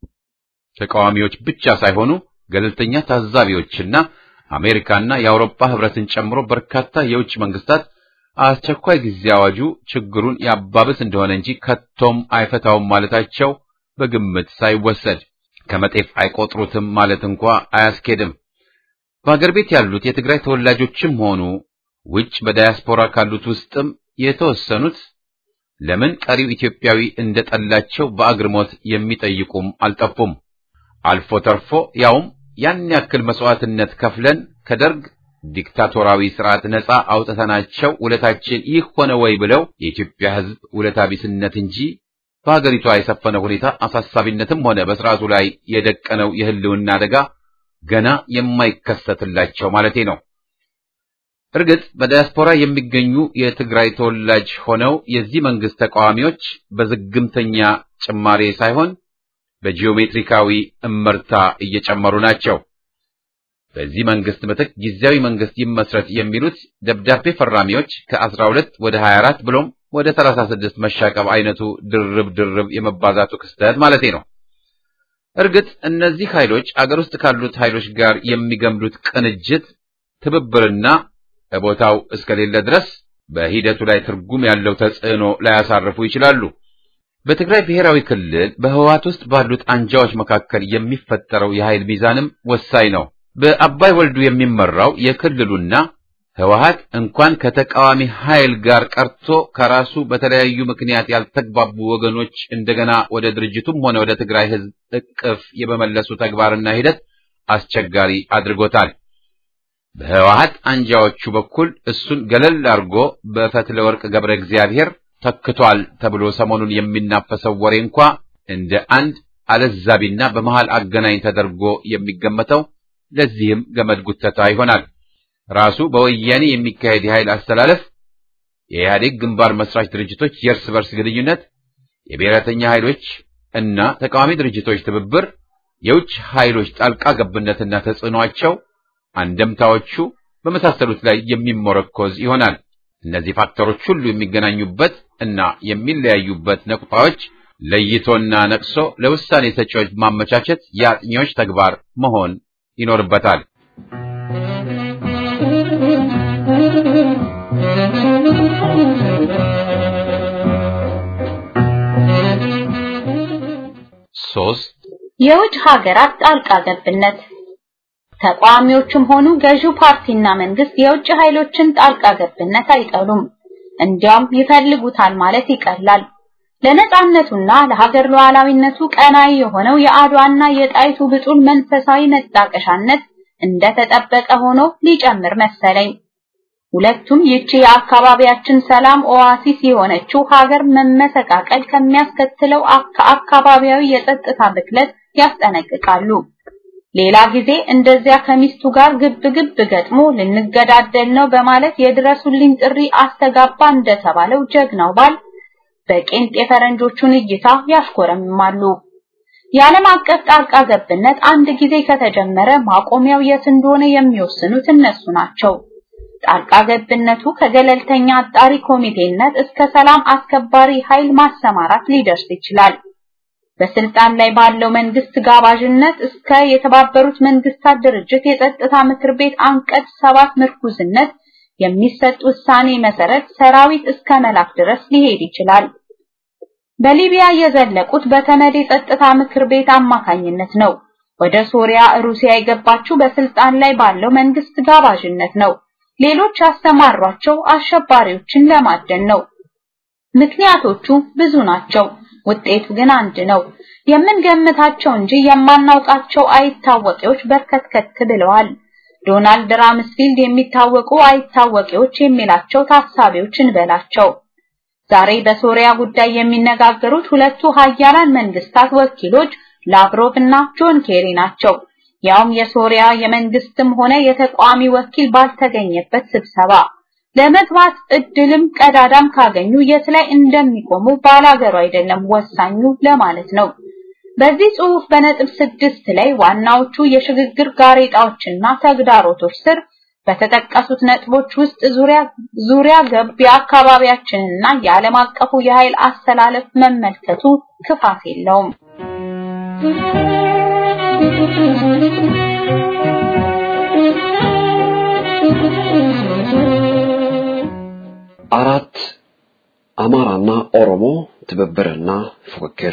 ተቃዋሚዎች ብቻ ሳይሆኑ ገለልተኛ ታዛቢዎችና አሜሪካና የአውሮፓ ህብረትን ጨምሮ በርካታ የውጭ መንግስታት አስቸኳይ ጊዜ አዋጁ ችግሩን ያባብስ እንደሆነ እንጂ ከቶም አይፈታውም ማለታቸው በግምት ሳይወሰድ ከመጤፍ አይቆጥሩትም ማለት እንኳ አያስኬድም። በአገር ቤት ያሉት የትግራይ ተወላጆችም ሆኑ ውጭ በዳያስፖራ ካሉት ውስጥም የተወሰኑት ለምን ቀሪው ኢትዮጵያዊ እንደጠላቸው በአግርሞት የሚጠይቁም አልጠፉም። አልፎ ተርፎ ያውም ያን ያክል መስዋዕትነት ከፍለን ከደርግ ዲክታቶራዊ ስርዓት ነፃ አውጥተናቸው ውለታችን ይህ ሆነ ወይ ብለው የኢትዮጵያ ህዝብ ውለታ ቢስነት እንጂ በሀገሪቷ የሰፈነው ሁኔታ አሳሳቢነትም ሆነ በስርዓቱ ላይ የደቀነው የህልውና አደጋ ገና የማይከሰትላቸው ማለቴ ነው። እርግጥ በዳያስፖራ የሚገኙ የትግራይ ተወላጅ ሆነው የዚህ መንግስት ተቃዋሚዎች በዝግምተኛ ጭማሬ ሳይሆን በጂኦሜትሪካዊ እመርታ እየጨመሩ ናቸው። በዚህ መንግስት ምትክ ጊዜያዊ መንግስት ይመስረት የሚሉት ደብዳቤ ፈራሚዎች ከአስራ ሁለት ወደ ሀያ አራት ብሎም ወደ ሰላሳ ስድስት መሻቀብ አይነቱ ድርብ ድርብ የመባዛቱ ክስተት ማለቴ ነው። እርግጥ እነዚህ ኃይሎች አገር ውስጥ ካሉት ኃይሎች ጋር የሚገምዱት ቅንጅት ትብብርና በቦታው እስከሌለ ድረስ በሂደቱ ላይ ትርጉም ያለው ተጽዕኖ ላያሳርፉ ይችላሉ። በትግራይ ብሔራዊ ክልል በህወሓት ውስጥ ባሉት አንጃዎች መካከል የሚፈጠረው የኃይል ሚዛንም ወሳኝ ነው። በአባይ ወልዱ የሚመራው የክልሉና ህወሓት እንኳን ከተቃዋሚ ኃይል ጋር ቀርቶ ከራሱ በተለያዩ ምክንያት ያልተግባቡ ወገኖች እንደገና ወደ ድርጅቱም ሆነ ወደ ትግራይ ህዝብ እቅፍ የመመለሱ ተግባርና ሂደት አስቸጋሪ አድርጎታል። በህወሓት አንጃዎቹ በኩል እሱን ገለል አድርጎ በፈትለ ወርቅ ገብረ እግዚአብሔር ተክቷል ተብሎ ሰሞኑን የሚናፈሰው ወሬ እንኳ እንደ አንድ አለዛቢና በመሃል አገናኝ ተደርጎ የሚገመተው ለዚህም ገመድ ጉተታ ይሆናል። ራሱ በወያኔ የሚካሄድ የኃይል አስተላለፍ፣ የኢህአዴግ ግንባር መስራች ድርጅቶች የእርስ በርስ ግንኙነት፣ የብሔረተኛ ኃይሎች እና ተቃዋሚ ድርጅቶች ትብብር፣ የውጭ ኃይሎች ጣልቃ ገብነትና ተጽዕኖአቸው፣ አንደምታዎቹ በመሳሰሉት ላይ የሚመረኮዝ ይሆናል። እነዚህ ፋክተሮች ሁሉ የሚገናኙበት እና የሚለያዩበት ነቁጣዎች ለይቶና ነቅሶ ለውሳኔ ሰጪዎች ማመቻቸት የአጥኚዎች ተግባር መሆን ይኖርበታል። ሶስት የውጭ ሀገራት ጣልቃ ገብነት። ተቋሚዎችም ሆኑ ገዢው ፓርቲና መንግስት የውጭ ኃይሎችን ጣልቃ ገብነት አይጠሉም፣ እንዲያውም ይፈልጉታል ማለት ይቀላል። ለነጻነቱና ለሀገር ሉዓላዊነቱ ቀናይ የሆነው የአድዋና የጣይቱ ብጡል መንፈሳዊ መጣቀሻነት እንደተጠበቀ ሆኖ ሊጨምር መሰለኝ። ሁለቱም ይቺ የአካባቢያችን ሰላም ኦአሲስ የሆነችው ሀገር መመሰቃቀል ከሚያስከትለው አካባቢያዊ የጸጥታ ብክለት ያስጠነቅቃሉ። ሌላ ጊዜ እንደዚያ ከሚስቱ ጋር ግብ ግብ ገጥሞ ልንገዳደል ነው በማለት የድረሱልኝ ጥሪ አስተጋባ እንደተባለው ጀግናው ባል በቄንጥ የፈረንጆቹን እይታ ያሽኮረምማሉ። የዓለም አቀፍ ጣልቃ ገብነት አንድ ጊዜ ከተጀመረ ማቆሚያው የት እንደሆነ የሚወስኑት እነሱ ናቸው። ጣልቃ ገብነቱ ከገለልተኛ አጣሪ ኮሚቴነት እስከ ሰላም አስከባሪ ኃይል ማሰማራት ሊደርስ ይችላል። በስልጣን ላይ ባለው መንግስት ጋባዥነት እስከ የተባበሩት መንግስታት ድርጅት የጸጥታ ምክር ቤት አንቀጽ ሰባት ምርኩዝነት የሚሰጥ ውሳኔ መሰረት ሰራዊት እስከ መላክ ድረስ ሊሄድ ይችላል። በሊቢያ የዘለቁት በተመድ የጸጥታ ምክር ቤት አማካኝነት ነው። ወደ ሶሪያ ሩሲያ የገባችው በስልጣን ላይ ባለው መንግስት ጋባዥነት ነው። ሌሎች ያስተማሯቸው አሸባሪዎችን ለማደን ነው። ምክንያቶቹ ብዙ ናቸው። ውጤቱ ግን አንድ ነው። የምንገምታቸው እንጂ የማናውቃቸው አይታወቂዎች በርከትከት ብለዋል። ዶናልድ ራምስፊልድ የሚታወቁ አይታወቂዎች የሚላቸው ታሳቢዎችን በላቸው። ዛሬ በሶሪያ ጉዳይ የሚነጋገሩት ሁለቱ ሀያላን መንግስታት ወኪሎች ላቭሮቭ እና ጆን ኬሪ ናቸው። ያውም የሶሪያ የመንግስትም ሆነ የተቋሚ ወኪል ባልተገኘበት ስብሰባ ለመግባት እድልም ቀዳዳም ካገኙ የት ላይ እንደሚቆሙ ባላገሩ አይደለም ወሳኙ ለማለት ነው። በዚህ ጽሑፍ በነጥብ ስድስት ላይ ዋናዎቹ የሽግግር ጋሬጣዎችና ተግዳሮቶች ስር በተጠቀሱት ነጥቦች ውስጥ ዙሪያ ዙሪያ ገብ የአካባቢያችንና የዓለም አቀፉ የኃይል አስተላለፍ መመልከቱ ክፋት የለውም። አራት አማራና ኦሮሞ ትብብርና ፉክክር።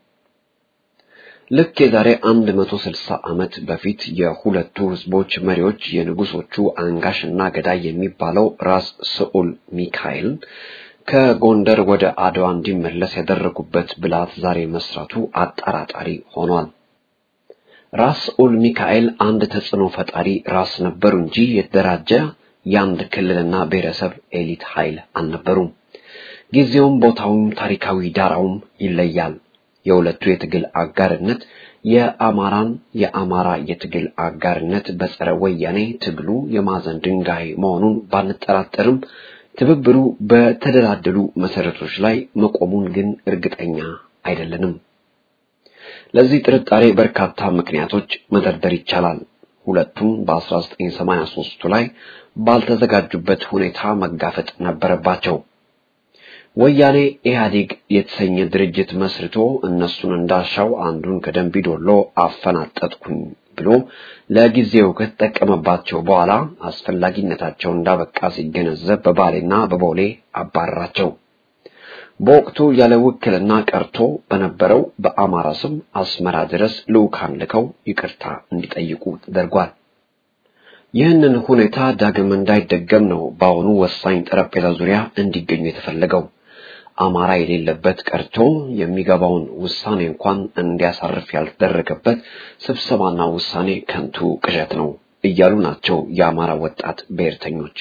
ልክ የዛሬ አንድ መቶ ስልሳ ዓመት በፊት የሁለቱ ህዝቦች መሪዎች የንጉሶቹ አንጋሽና ገዳይ የሚባለው ራስ ስዑል ሚካኤል ከጎንደር ወደ አድዋ እንዲመለስ ያደረጉበት ብላት ዛሬ መስራቱ አጠራጣሪ ሆኗል። ራስ ስዑል ሚካኤል አንድ ተጽዕኖ ፈጣሪ ራስ ነበሩ እንጂ የተደራጀ የአንድ ክልልና ብሔረሰብ ኤሊት ኃይል አልነበሩም። ጊዜውም ቦታውም ታሪካዊ ዳራውም ይለያል። የሁለቱ የትግል አጋርነት የአማራን የአማራ የትግል አጋርነት በጸረ ወያኔ ትግሉ የማዕዘን ድንጋይ መሆኑን ባንጠራጠርም ትብብሩ በተደላደሉ መሰረቶች ላይ መቆሙን ግን እርግጠኛ አይደለንም። ለዚህ ጥርጣሬ በርካታ ምክንያቶች መደርደር ይቻላል። ሁለቱም በ1983 ላይ ባልተዘጋጁበት ሁኔታ መጋፈጥ ነበረባቸው። ወያኔ ኢህአዴግ የተሰኘ ድርጅት መስርቶ እነሱን እንዳሻው አንዱን ከደምቢዶሎ አፈናጠጥኩኝ ብሎ ለጊዜው ከተጠቀመባቸው በኋላ አስፈላጊነታቸው እንዳበቃ ሲገነዘብ በባሌና በቦሌ አባረራቸው። በወቅቱ ያለ ውክልና ቀርቶ በነበረው በአማራ ስም አስመራ ድረስ ልኡካን ልከው ይቅርታ እንዲጠይቁ ተደርጓል። ይህንን ሁኔታ ዳግም እንዳይደገም ነው በአሁኑ ወሳኝ ጠረጴዛ ዙሪያ እንዲገኙ የተፈለገው። አማራ የሌለበት ቀርቶ የሚገባውን ውሳኔ እንኳን እንዲያሳርፍ ያልተደረገበት ስብሰባና ውሳኔ ከንቱ ቅዠት ነው። እያሉ ናቸው የአማራ ወጣት ብሔርተኞች።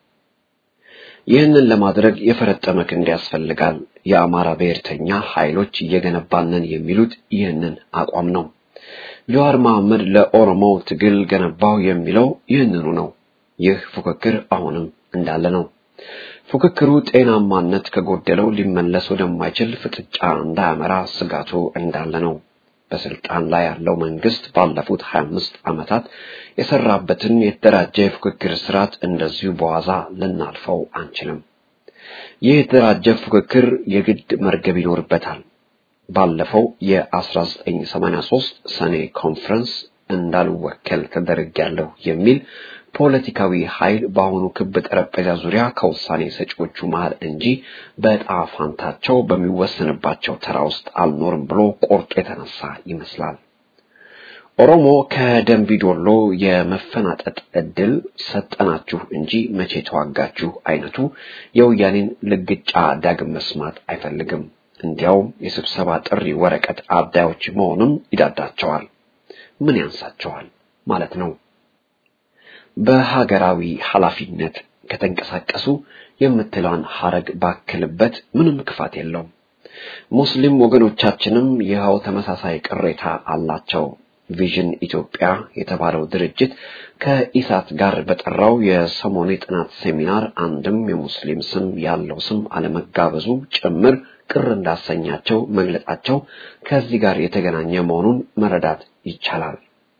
ይህንን ለማድረግ የፈረጠመ ክንድ ያስፈልጋል። የአማራ ብሔርተኛ ኃይሎች እየገነባንን የሚሉት ይህንን አቋም ነው። ጀዋር መሐመድ ለኦሮሞ ትግል ገነባው የሚለው ይህንኑ ነው። ይህ ፉክክር አሁንም እንዳለ ነው። ፉክክሩ ጤናማነት ከጎደለው ሊመለስ ወደማይችል ፍጥጫ እንዳያመራ ስጋቱ እንዳለ ነው። በስልጣን ላይ ያለው መንግስት ባለፉት ሀያ አምስት ዓመታት የሰራበትን የተደራጀ የፉክክር ስርዓት እንደዚሁ በዋዛ ልናልፈው አንችልም። ይህ የተደራጀ ፉክክር የግድ መርገብ ይኖርበታል። ባለፈው የ1983 ሰኔ ኮንፈረንስ እንዳልወከል ተደርጌያለሁ የሚል ፖለቲካዊ ኃይል በአሁኑ ክብ ጠረጴዛ ዙሪያ ከውሳኔ ሰጪዎቹ መሃል እንጂ በጣፋንታቸው በሚወሰንባቸው ተራ ውስጥ አልኖርም ብሎ ቆርጦ የተነሳ ይመስላል። ኦሮሞ ከደምቢዶሎ የመፈናጠጥ እድል ሰጠናችሁ እንጂ መቼ ተዋጋችሁ አይነቱ የወያኔን ልግጫ ዳግም መስማት አይፈልግም። እንዲያውም የስብሰባ ጥሪ ወረቀት አዳዮች መሆኑን ይዳዳቸዋል። ምን ያንሳቸዋል ማለት ነው። በሀገራዊ ኃላፊነት ከተንቀሳቀሱ የምትለዋን ሐረግ ባክልበት ምንም ክፋት የለውም። ሙስሊም ወገኖቻችንም ይኸው ተመሳሳይ ቅሬታ አላቸው። ቪዥን ኢትዮጵያ የተባለው ድርጅት ከኢሳት ጋር በጠራው የሰሞኑ ጥናት ሴሚናር አንድም የሙስሊም ስም ያለው ስም አለመጋበዙ ጭምር ቅር እንዳሰኛቸው መግለጻቸው ከዚህ ጋር የተገናኘ መሆኑን መረዳት ይቻላል።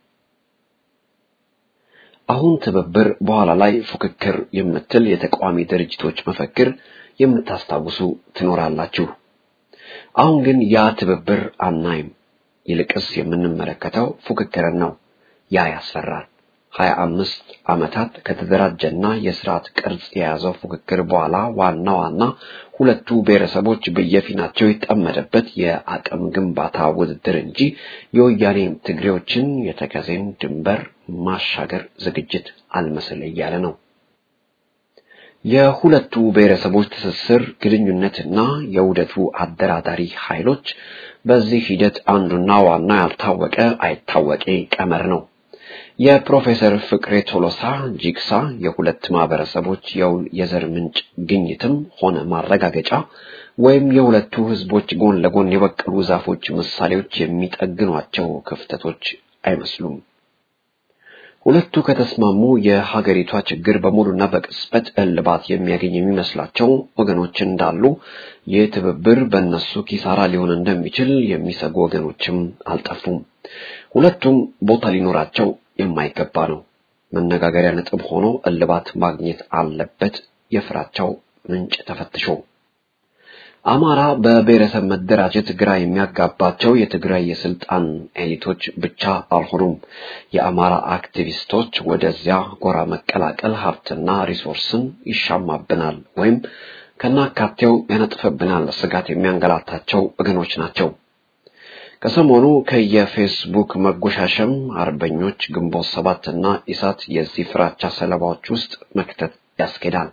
አሁን ትብብር በኋላ ላይ ፉክክር የምትል የተቃዋሚ ድርጅቶች መፈክር የምታስታውሱ ትኖራላችሁ። አሁን ግን ያ ትብብር አናይም። ይልቅስ የምንመለከተው ፉክክርን ነው። ያ ያስፈራል። ሀያ አምስት ዓመታት ከተደራጀና የሥርዓት ቅርጽ የያዘው ፉክክር በኋላ ዋና ዋና ሁለቱ ብሔረሰቦች በየፊናቸው የተጠመደበት የአቅም ግንባታ ውድድር እንጂ የወያኔ ትግሬዎችን የተከዜን ድንበር ማሻገር ዝግጅት አልመሰለ እያለ ነው። የሁለቱ ብሔረሰቦች ትስስር ግንኙነትና የውደቱ አደራዳሪ ኃይሎች በዚህ ሂደት አንዱና ዋና ያልታወቀ አይታወቄ ቀመር ነው። የፕሮፌሰር ፍቅሬ ቶሎሳ ጂክሳ የሁለት ማህበረሰቦች የውል የዘር ምንጭ ግኝትም ሆነ ማረጋገጫ ወይም የሁለቱ ህዝቦች ጎን ለጎን የበቀሉ ዛፎች ምሳሌዎች የሚጠግኗቸው ክፍተቶች አይመስሉም። ሁለቱ ከተስማሙ የሀገሪቷ ችግር በሙሉና በቅጽበት እልባት የሚያገኝ የሚመስላቸው ወገኖች እንዳሉ የትብብር በእነሱ ኪሳራ ሊሆን እንደሚችል የሚሰጉ ወገኖችም አልጠፉም። ሁለቱም ቦታ ሊኖራቸው የማይገባ ነው። መነጋገሪያ ነጥብ ሆኖ እልባት ማግኘት አለበት። የፍራቻው ምንጭ ተፈትሾ አማራ በብሔረሰብ መደራጀት ግራ የሚያጋባቸው የትግራይ የስልጣን ኤሊቶች ብቻ አልሆኑም። የአማራ አክቲቪስቶች ወደዚያ ጎራ መቀላቀል ሀብትና ሪሶርስን ይሻማብናል ወይም ከናካቴው ያነጥፈብናል ስጋት የሚያንገላታቸው ወገኖች ናቸው። ከሰሞኑ ከየፌስቡክ መጎሻሸም አርበኞች ግንቦት ሰባትና ኢሳት የዚህ ፍራቻ ሰለባዎች ውስጥ መክተት ያስኬዳል።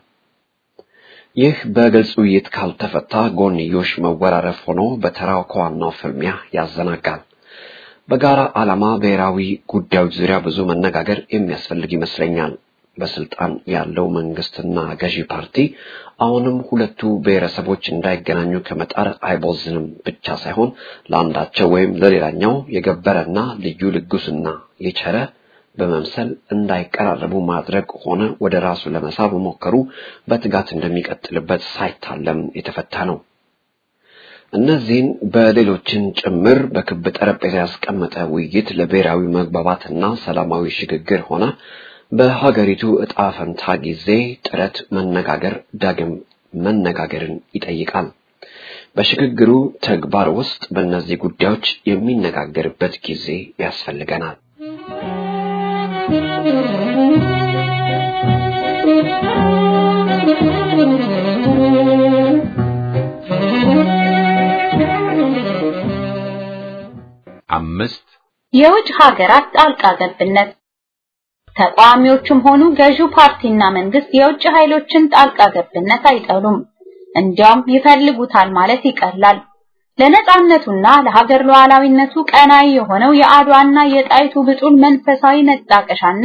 ይህ በግልጽ ውይይት ካልተፈታ ጎንዮሽ መወራረፍ ሆኖ በተራው ከዋናው ፍልሚያ ያዘናጋል። በጋራ ዓላማ ብሔራዊ ጉዳዮች ዙሪያ ብዙ መነጋገር የሚያስፈልግ ይመስለኛል። በስልጣን ያለው መንግስትና ገዢ ፓርቲ አሁንም ሁለቱ ብሔረሰቦች እንዳይገናኙ ከመጣር አይቦዝንም ብቻ ሳይሆን ለአንዳቸው ወይም ለሌላኛው የገበረና ልዩ ልግስና የቸረ በመምሰል እንዳይቀራረቡ ማድረግ ሆነ ወደ ራሱ ለመሳብ መሞከሩ በትጋት እንደሚቀጥልበት ሳይታለም የተፈታ ነው። እነዚህን በሌሎችን ጭምር በክብ ጠረጴዛ ያስቀመጠ ውይይት ለብሔራዊ መግባባትና ሰላማዊ ሽግግር ሆነ በሀገሪቱ ዕጣ ፈንታ ጊዜ ጥረት መነጋገር ዳግም መነጋገርን ይጠይቃል። በሽግግሩ ተግባር ውስጥ በእነዚህ ጉዳዮች የሚነጋገርበት ጊዜ ያስፈልገናል። አምስት የውጭ ሀገራት ጣልቃ ገብነት። ተቋሚዎቹም ሆኑ ገዢው ፓርቲና መንግስት የውጭ ኃይሎችን ጣልቃ ገብነት አይጠሉም። እንዲያውም ይፈልጉታል ማለት ይቀላል። ለነጻነቱና ለሀገር ሉዓላዊነቱ ቀናይ የሆነው የአድዋና የጣይቱ ብጡል መንፈሳዊ መጣቀሻነት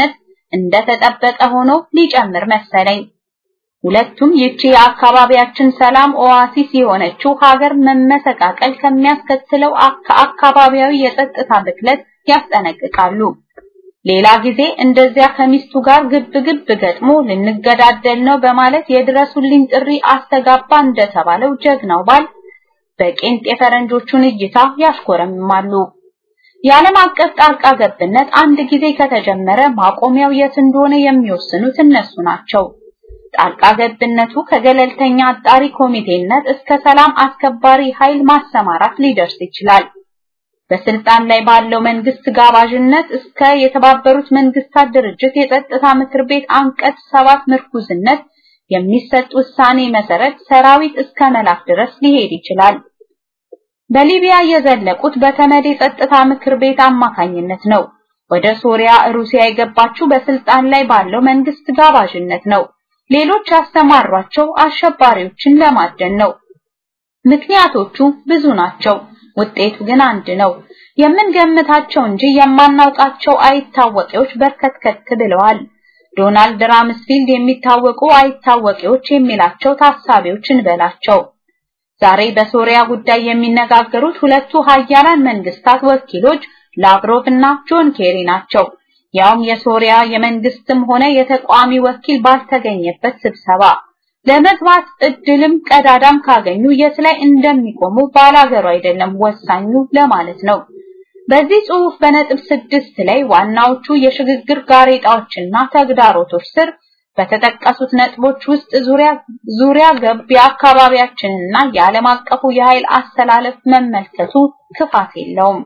እንደተጠበቀ ሆኖ ሊጨምር መሰለኝ። ሁለቱም ይቺ የአካባቢያችን ሰላም ኦአሲስ የሆነችው ሀገር መመሰቃቀል ከሚያስከትለው አካባቢያዊ የጸጥታ ብክለት ያስጠነቅቃሉ። ሌላ ጊዜ እንደዚያ ከሚስቱ ጋር ግብ ግብ ገጥሞ ልንገዳደል ነው በማለት የድረሱልኝ ጥሪ አስተጋባ እንደተባለው ጀግናው ባል በቄንጥ የፈረንጆቹን እይታ ያሽኮረምማሉ። የዓለም አቀፍ ጣልቃ ገብነት አንድ ጊዜ ከተጀመረ ማቆሚያው የት እንደሆነ የሚወስኑት እነሱ ናቸው። ጣልቃ ገብነቱ ከገለልተኛ አጣሪ ኮሚቴነት እስከ ሰላም አስከባሪ ኃይል ማሰማራት ሊደርስ ይችላል። በስልጣን ላይ ባለው መንግስት ጋባዥነት እስከ የተባበሩት መንግስታት ድርጅት የጸጥታ ምክር ቤት አንቀጽ ሰባት ምርኩዝነት የሚሰጥ ውሳኔ መሰረት ሰራዊት እስከ መላክ ድረስ ሊሄድ ይችላል። በሊቢያ የዘለቁት በተመድ የጸጥታ ምክር ቤት አማካኝነት ነው። ወደ ሶሪያ ሩሲያ የገባችው በስልጣን ላይ ባለው መንግስት ጋባዥነት ነው። ሌሎች ያስተማሯቸው አሸባሪዎችን ለማደን ነው። ምክንያቶቹ ብዙ ናቸው። ውጤቱ ግን አንድ ነው። የምንገምታቸው እንጂ የማናውቃቸው አይታወቂዎች በርከትከት ብለዋል። ዶናልድ ራምስፊልድ የሚታወቁ አይታወቂዎች የሚላቸው ታሳቢዎችን በላቸው። ዛሬ በሶሪያ ጉዳይ የሚነጋገሩት ሁለቱ ሀያላን መንግስታት ወኪሎች ላቭሮቭ እና ጆን ኬሪ ናቸው። ያውም የሶሪያ የመንግስትም ሆነ የተቋሚ ወኪል ባልተገኘበት ስብሰባ ለመግባት እድልም ቀዳዳም ካገኙ የት ላይ እንደሚቆሙ ባላገሩ አይደለም ወሳኙ ለማለት ነው። በዚህ ጽሑፍ በነጥብ ስድስት ላይ ዋናዎቹ የሽግግር ጋሬጣዎችና ተግዳሮቶች ስር በተጠቀሱት ነጥቦች ውስጥ ዙሪያ ዙሪያ ገብ የአካባቢያችንና የዓለም አቀፉ የኃይል አስተላለፍ መመልከቱ ክፋት የለውም።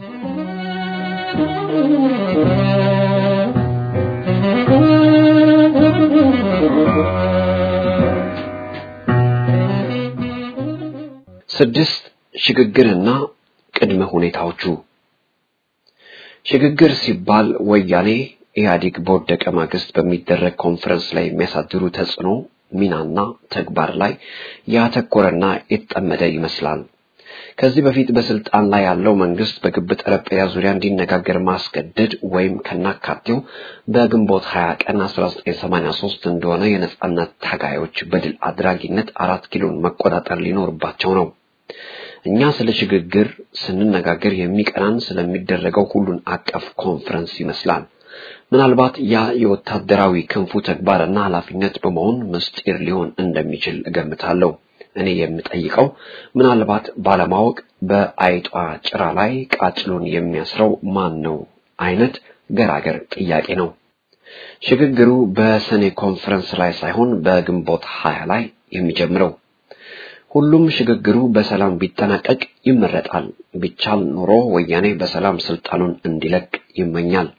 ስድስት ሽግግርና ቅድመ ሁኔታዎቹ። ሽግግር ሲባል ወያኔ ኢህአዴግ በወደቀ ማግስት በሚደረግ ኮንፈረንስ ላይ የሚያሳድሩ ተጽዕኖ ሚናና ተግባር ላይ ያተኮረና የተጠመደ ይመስላል። ከዚህ በፊት በስልጣን ላይ ያለው መንግስት በግብ ጠረጴዛ ዙሪያ እንዲነጋገር ማስገደድ ወይም ከናካቴው በግንቦት ሃያ ቀን አስራ ዘጠኝ ሰማንያ ሶስት እንደሆነ የነጻነት ታጋዮች በድል አድራጊነት አራት ኪሎን መቆጣጠር ሊኖርባቸው ነው። እኛ ስለ ሽግግር ስንነጋገር የሚቀናን ስለሚደረገው ሁሉን አቀፍ ኮንፈረንስ ይመስላል። ምናልባት ያ የወታደራዊ ክንፉ ተግባርና ኃላፊነት በመሆን ምስጢር ሊሆን እንደሚችል እገምታለሁ። እኔ የምጠይቀው ምናልባት ባለማወቅ በአይጧ ጭራ ላይ ቃጭሉን የሚያስረው ማን ነው አይነት ገራገር ጥያቄ ነው። ሽግግሩ በሰኔ ኮንፈረንስ ላይ ሳይሆን በግንቦት ሃያ ላይ የሚጀምረው። ሁሉም ሽግግሩ በሰላም ቢጠናቀቅ ይመረጣል። ቢቻል ኖሮ ወያኔ በሰላም ስልጣኑን እንዲለቅ ይመኛል።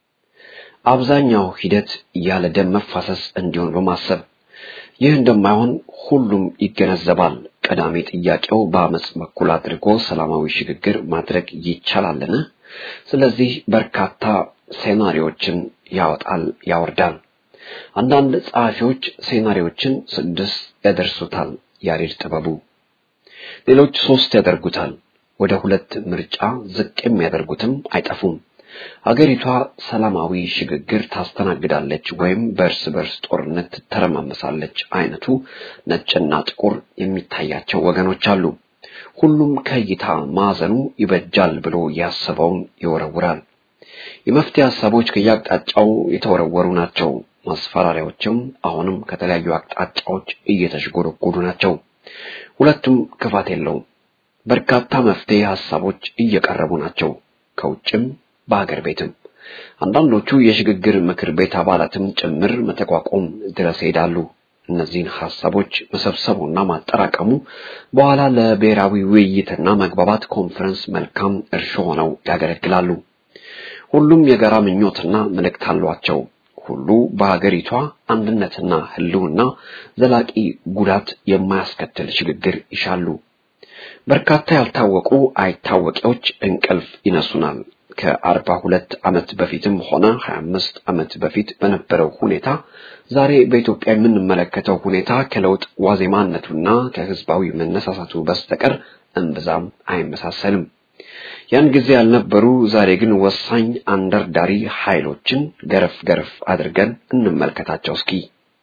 አብዛኛው ሂደት ያለ ደም መፋሰስ እንዲሆን በማሰብ ይህ እንደማይሆን ሁሉም ይገነዘባል። ቀዳሚ ጥያቄው በአመጽ በኩል አድርጎ ሰላማዊ ሽግግር ማድረግ ይቻላልን? ስለዚህ በርካታ ሴናሪዮችን ያወጣል ያወርዳል። አንዳንድ ጸሐፊዎች ሴናሪዮችን ስድስት ያደርሱታል ያሬድ ጥበቡ፣ ሌሎች ሶስት ያደርጉታል። ወደ ሁለት ምርጫ ዝቅ የሚያደርጉትም አይጠፉም። አገሪቷ ሰላማዊ ሽግግር ታስተናግዳለች ወይም በርስ በርስ ጦርነት ትተረማመሳለች አይነቱ ነጭና ጥቁር የሚታያቸው ወገኖች አሉ። ሁሉም ከይታ ማዘኑ ይበጃል ብሎ ያሰበውን ይወረውራል። የመፍትሄ ሐሳቦች ከያቅጣጫው የተወረወሩ ናቸው። ማስፈራሪያዎችም አሁንም ከተለያዩ አቅጣጫዎች እየተሽጎረጎዱ ናቸው። ሁለቱም ክፋት የለውም። በርካታ መፍትሄ ሐሳቦች እየቀረቡ ናቸው ከውጭም በአገር ቤትም። አንዳንዶቹ የሽግግር ምክር ቤት አባላትም ጭምር መተቋቋም ድረስ ሄዳሉ። እነዚህን ሐሳቦች መሰብሰቡና ማጠራቀሙ በኋላ ለብሔራዊ ውይይትና መግባባት ኮንፈረንስ መልካም እርሾ ሆነው ያገለግላሉ። ሁሉም የጋራ ምኞትና መልእክት አሏቸው። ሁሉ በአገሪቷ አንድነትና ህልውና ዘላቂ ጉዳት የማያስከትል ሽግግር ይሻሉ። በርካታ ያልታወቁ አይታወቂዎች እንቅልፍ ይነሱናል። ከአርባ ሁለት ዓመት በፊትም ሆነ ሀያ አምስት ዓመት በፊት በነበረው ሁኔታ ዛሬ በኢትዮጵያ የምንመለከተው ሁኔታ ከለውጥ ዋዜማነቱና ከህዝባዊ መነሳሳቱ በስተቀር እንብዛም አይመሳሰልም። ያን ጊዜ ያልነበሩ ዛሬ ግን ወሳኝ አንደርዳሪ ኃይሎችን ገረፍ ገረፍ አድርገን እንመልከታቸው እስኪ።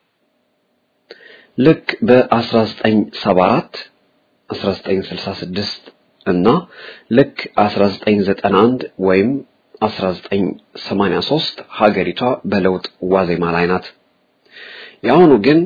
ልክ በ1974 1966 እና ልክ አስራ ዘጠኝ ዘጠና አንድ ወይም አስራ ዘጠኝ ሰማንያ ሶስት ሀገሪቷ በለውጥ ዋዜማ ላይ ናት። ያሁኑ ግን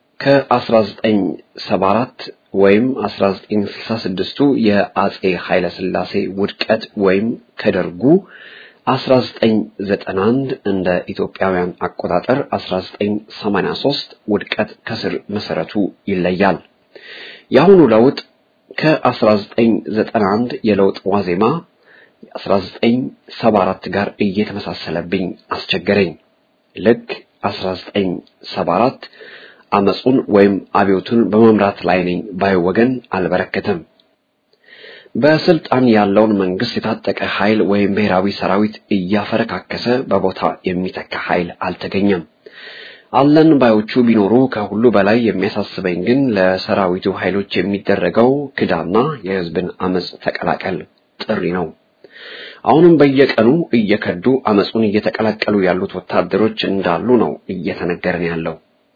ከ1974 ወይም አስራ ዘጠኝ ስልሳ ስድስት የአጼ ኃይለ ሥላሴ ውድቀት ወይም ከደርጉ አስራ ዘጠኝ ዘጠና አንድ እንደ ኢትዮጵያውያን አቆጣጠር አስራ ዘጠኝ ሰማንያ ሶስት ውድቀት ከስር መሰረቱ ይለያል። ያሁኑ ለውጥ ከአስራ ዘጠኝ ዘጠና አንድ የለውጥ ዋዜማ አስራ ዘጠኝ ሰባ አራት ጋር እየተመሳሰለብኝ አስቸገረኝ። ልክ አስራ ዘጠኝ ሰባ አራት አመጹን ወይም አብዮቱን በመምራት ላይ ነኝ ባይ ወገን አልበረከተም። በስልጣን ያለውን መንግስት የታጠቀ ኃይል ወይም ብሔራዊ ሰራዊት እያፈረካከሰ በቦታ የሚተካ ኃይል አልተገኘም። አለን ባዮቹ ቢኖሩ ከሁሉ በላይ የሚያሳስበኝ ግን ለሰራዊቱ ኃይሎች የሚደረገው ክዳና የህዝብን አመጽ ተቀላቀል ጥሪ ነው። አሁንም በየቀኑ እየከዱ አመጹን እየተቀላቀሉ ያሉት ወታደሮች እንዳሉ ነው እየተነገረን ያለው።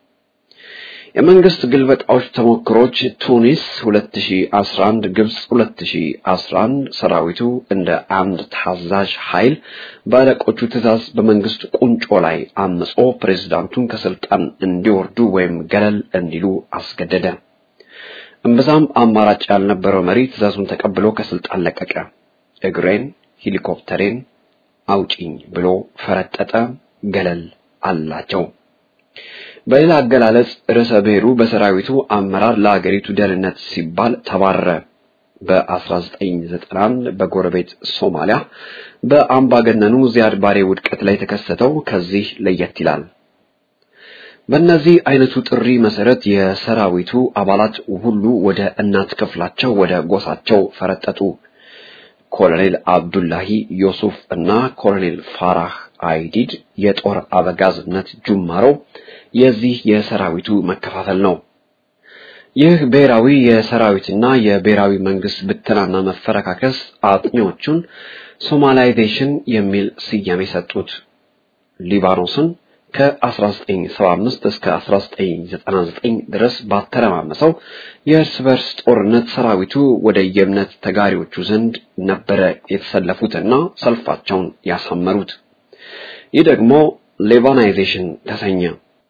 የመንግስት ግልበጣዎች ተሞክሮች ቱኒስ ሁለት ሺህ አስራ አንድ፣ ግብጽ ሁለት ሺህ አስራ አንድ ሰራዊቱ እንደ አንድ ታዛዥ ኃይል ባለቆቹ ትዕዛዝ በመንግስት ቁንጮ ላይ አምጾ ፕሬዝዳንቱን ከስልጣን እንዲወርዱ ወይም ገለል እንዲሉ አስገደደ። እምብዛም አማራጭ ያልነበረው መሪ ትዕዛዙን ተቀብሎ ከስልጣን ለቀቀ። እግሬን ሄሊኮፕተሬን አውጪኝ ብሎ ፈረጠጠ፣ ገለል አላቸው። በሌላ አገላለጽ ርዕሰ ብሔሩ በሰራዊቱ አመራር ለአገሪቱ ደህንነት ሲባል ተባረረ። በአስራ ዘጠኝ ዘጠና አንድ በጎረቤት ሶማሊያ በአምባገነኑ ዚያድ ባሬ ውድቀት ላይ ተከሰተው ከዚህ ለየት ይላል። በእነዚህ አይነቱ ጥሪ መሰረት የሰራዊቱ አባላት ሁሉ ወደ እናት ክፍላቸው ወደ ጎሳቸው ፈረጠጡ። ኮሎኔል አብዱላሂ ዮሱፍ እና ኮሎኔል ፋራህ አይዲድ የጦር አበጋዝነት ጁማሮ የዚህ የሰራዊቱ መከፋፈል ነው። ይህ ብሔራዊ የሰራዊትና የብሔራዊ መንግስት ብተናና መፈረካከስ አጥኚዎቹን ሶማላይዜሽን የሚል ስያሜ ሰጡት። ሊባኖስን ከአስራ ዘጠኝ ሰባ አምስት እስከ አስራ ዘጠኝ ዘጠና ዘጠኝ ድረስ ባተረማመሰው የእርስ በርስ ጦርነት ሰራዊቱ ወደ የእምነት ተጋሪዎቹ ዘንድ ነበረ የተሰለፉትና ሰልፋቸውን ያሳመሩት። ይህ ደግሞ ሌባናይዜሽን ተሰኘ።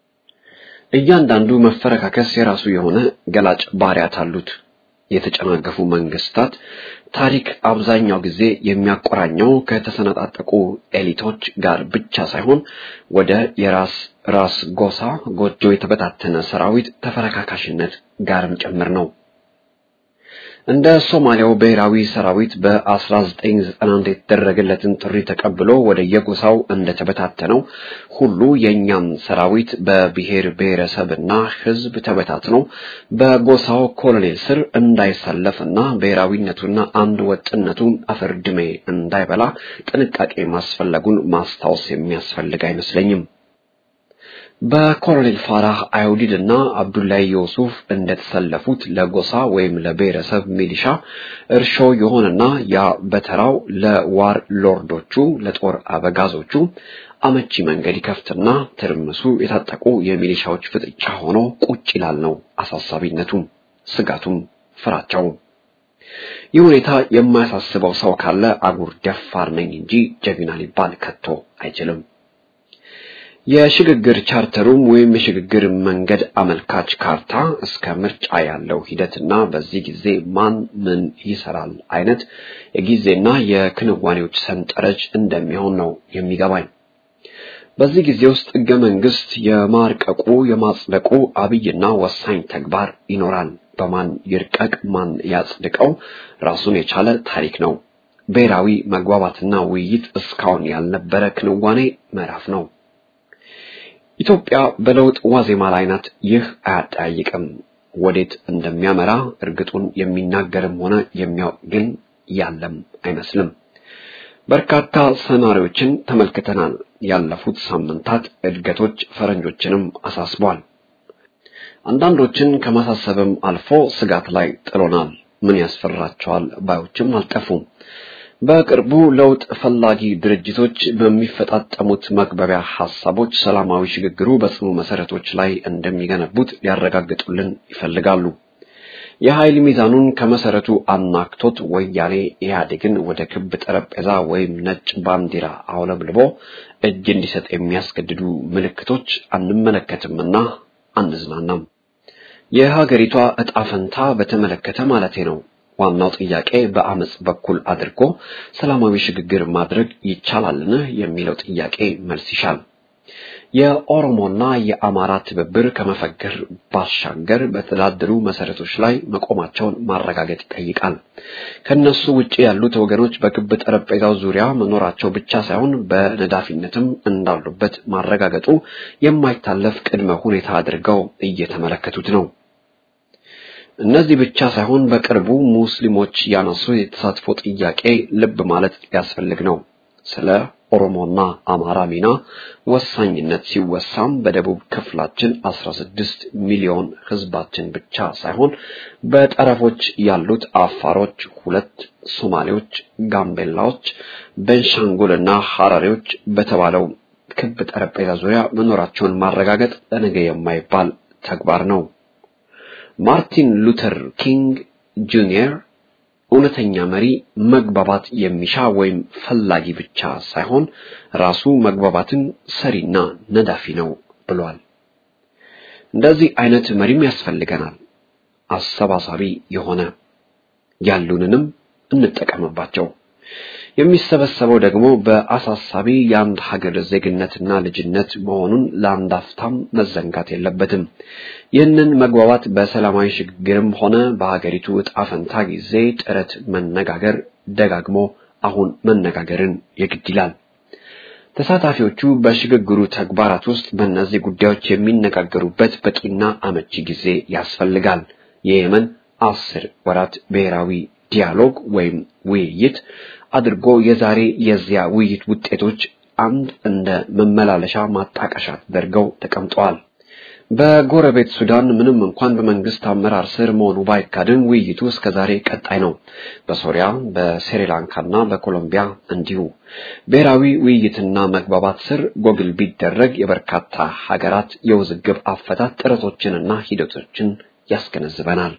እያንዳንዱ መፈረካከስ የራሱ የሆነ ገላጭ ባህሪያት አሉት። የተጨናገፉ መንግስታት ታሪክ አብዛኛው ጊዜ የሚያቆራኘው ከተሰነጣጠቁ ኤሊቶች ጋር ብቻ ሳይሆን ወደ የራስ ራስ ጎሳ ጎጆ የተበታተነ ሰራዊት ተፈረካካሽነት ጋርም ጭምር ነው። እንደ ሶማሊያው ብሔራዊ ሰራዊት በአስራ ዘጠኝ ዘጠና አንድ የተደረገለትን ጥሪ ተቀብሎ ወደ የጎሳው እንደተበታተነው ሁሉ የኛም ሰራዊት በብሔር ብሔረሰብና ህዝብ ተበታትኖ በጎሳው ኮሎኔል ስር እንዳይሰለፍና ብሔራዊነቱና አንድ ወጥነቱ አፈርድሜ እንዳይበላ ጥንቃቄ ማስፈለጉን ማስታወስ የሚያስፈልግ አይመስለኝም። በኮሎኔል ፋራህ አይዲድና አብዱላሂ ዮሱፍ እንደተሰለፉት ለጎሳ ወይም ለብሔረሰብ ሚሊሻ እርሾ የሆነና ያ በተራው ለዋር ሎርዶቹ ለጦር አበጋዞቹ አመቺ መንገድ ይከፍትና ትርምሱ የታጠቁ የሚሊሻዎች ፍጥጫ ሆኖ ቁጭ ይላል ነው አሳሳቢነቱም ስጋቱም ፍራቻው። ይህ ሁኔታ የማያሳስበው ሰው ካለ አጉር ደፋር ነኝ እንጂ ጀግና ሊባል ከቶ አይችልም። የሽግግር ቻርተሩም ወይም የሽግግር መንገድ አመልካች ካርታ እስከ ምርጫ ያለው ሂደትና በዚህ ጊዜ ማን ምን ይሰራል አይነት የጊዜና የክንዋኔዎች ሰንጠረዥ እንደሚሆን ነው የሚገባኝ። በዚህ ጊዜ ውስጥ ሕገ መንግስት የማርቀቁ የማጽደቁ አብይና ወሳኝ ተግባር ይኖራል። በማን ይርቀቅ ማን ያጽድቀው ራሱን የቻለ ታሪክ ነው። ብሔራዊ መግባባትና ውይይት እስካሁን ያልነበረ ክንዋኔ ምዕራፍ ነው። ኢትዮጵያ በለውጥ ዋዜማ ላይ ናት። ይህ አያጠያይቅም። ወዴት እንደሚያመራ እርግጡን የሚናገርም ሆነ የሚያውቅ ግን ያለም አይመስልም። በርካታ ሰናሪዎችን ተመልክተናል። ያለፉት ሳምንታት እድገቶች ፈረንጆችንም አሳስበዋል። አንዳንዶችን ከማሳሰብም አልፎ ስጋት ላይ ጥሎናል። ምን ያስፈራቸዋል ባዮችም አልጠፉም። በቅርቡ ለውጥ ፈላጊ ድርጅቶች በሚፈጣጠሙት መግባቢያ ሐሳቦች ሰላማዊ ሽግግሩ በጽኑ መሰረቶች ላይ እንደሚገነቡት ሊያረጋግጡልን ይፈልጋሉ። የኃይል ሚዛኑን ከመሰረቱ አናክቶት ወያኔ ኢህአዴግን ወደ ክብ ጠረጴዛ ወይም ነጭ ባንዲራ አውለብልቦ እጅ እንዲሰጥ የሚያስገድዱ ምልክቶች አንመለከትምና አንዝናናም። የሀገሪቷ ዕጣ ፈንታ በተመለከተ ማለቴ ነው። ዋናው ጥያቄ በአመጽ በኩል አድርጎ ሰላማዊ ሽግግር ማድረግ ይቻላልን የሚለው ጥያቄ መልስ ይሻል። የኦሮሞና የአማራ ትብብር ከመፈገር ባሻገር በተዳደሩ መሰረቶች ላይ መቆማቸውን ማረጋገጥ ይጠይቃል። ከነሱ ውጪ ያሉት ወገኖች በክብ ጠረጴዛው ዙሪያ መኖራቸው ብቻ ሳይሆን በነዳፊነትም እንዳሉበት ማረጋገጡ የማይታለፍ ቅድመ ሁኔታ አድርገው እየተመለከቱት ነው። እነዚህ ብቻ ሳይሆን በቅርቡ ሙስሊሞች ያነሱ የተሳትፎ ጥያቄ ልብ ማለት ያስፈልግ ነው። ስለ ኦሮሞና አማራ ሚና ወሳኝነት ሲወሳም በደቡብ ክፍላችን አስራ ስድስት ሚሊዮን ህዝባችን ብቻ ሳይሆን በጠረፎች ያሉት አፋሮች፣ ሁለት ሶማሌዎች፣ ጋምቤላዎች፣ ቤንሻንጉልና ሐራሪዎች በተባለው ክብ ጠረጴዛ ዙሪያ መኖራቸውን ማረጋገጥ ለነገ የማይባል ተግባር ነው። ማርቲን ሉተር ኪንግ ጁኒየር እውነተኛ መሪ መግባባት የሚሻ ወይም ፈላጊ ብቻ ሳይሆን ራሱ መግባባትን ሰሪና ነዳፊ ነው ብሏል። እንደዚህ አይነት መሪም ያስፈልገናል። አሰባሳቢ የሆነ ያሉንንም እንጠቀምባቸው። የሚሰበሰበው ደግሞ በአሳሳቢ የአንድ ሀገር ዜግነትና ልጅነት መሆኑን ለአንዳፍታም መዘንጋት የለበትም። ይህንን መግባባት በሰላማዊ ሽግግርም ሆነ በሀገሪቱ ዕጣ ፈንታ ጊዜ ጥረት መነጋገር ደጋግሞ አሁን መነጋገርን የግድ ይላል። ተሳታፊዎቹ በሽግግሩ ተግባራት ውስጥ በእነዚህ ጉዳዮች የሚነጋገሩበት በቂና አመቺ ጊዜ ያስፈልጋል። የየመን አስር ወራት ብሔራዊ ዲያሎግ ወይም ውይይት አድርጎ የዛሬ የዚያ ውይይት ውጤቶች አንድ እንደ መመላለሻ ማጣቀሻ ተደርገው ተቀምጠዋል። በጎረቤት ሱዳን ምንም እንኳን በመንግስት አመራር ስር መሆኑ ባይካድም ውይይቱ እስከዛሬ ቀጣይ ነው። በሶሪያ፣ በስሪላንካና በኮሎምቢያ እንዲሁ ብሔራዊ ውይይትና መግባባት ስር ጎግል ቢደረግ የበርካታ ሀገራት የውዝግብ አፈታት ጥረቶችንና ሂደቶችን ያስገነዝበናል።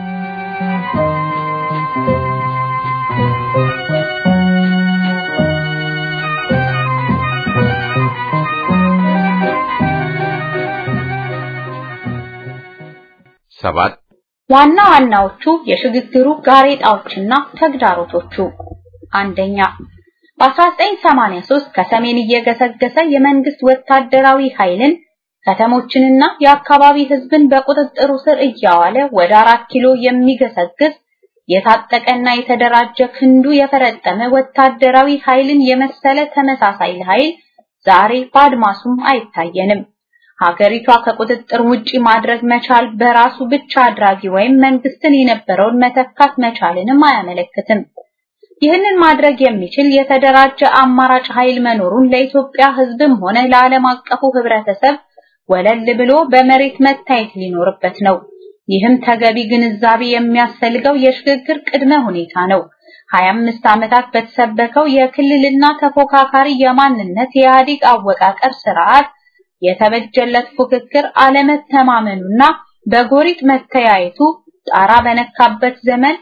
ሰባት ዋና ዋናዎቹ የሽግግሩ ጋሬጣዎችና ተግዳሮቶቹ። አንደኛ፣ በአስራ ዘጠኝ ሰማንያ ሶስት ከሰሜን እየገሰገሰ የመንግስት ወታደራዊ ኃይልን ከተሞችንና የአካባቢ ህዝብን በቁጥጥሩ ስር እያዋለ ወደ አራት ኪሎ የሚገሰግስ የታጠቀና የተደራጀ ክንዱ የፈረጠመ ወታደራዊ ኃይልን የመሰለ ተመሳሳይ ኃይል ዛሬ በአድማሱም አይታየንም። ሀገሪቷ ከቁጥጥር ውጪ ማድረግ መቻል በራሱ ብቻ አድራጊ ወይም መንግስትን የነበረውን መተካት መቻልንም አያመለክትም። ይህንን ማድረግ የሚችል የተደራጀ አማራጭ ኃይል መኖሩን ለኢትዮጵያ ህዝብም ሆነ ለዓለም አቀፉ ህብረተሰብ ወለል ብሎ በመሬት መታየት ሊኖርበት ነው። ይህም ተገቢ ግንዛቤ የሚያስፈልገው የሽግግር ቅድመ ሁኔታ ነው። ሀያ አምስት ዓመታት በተሰበከው የክልልና ተፎካካሪ የማንነት የኢህአዴግ አወቃቀር ስርዓት የተበጀለት ፉክክር አለመተማመኑና በጎሪጥ መተያየቱ ጣራ በነካበት ዘመን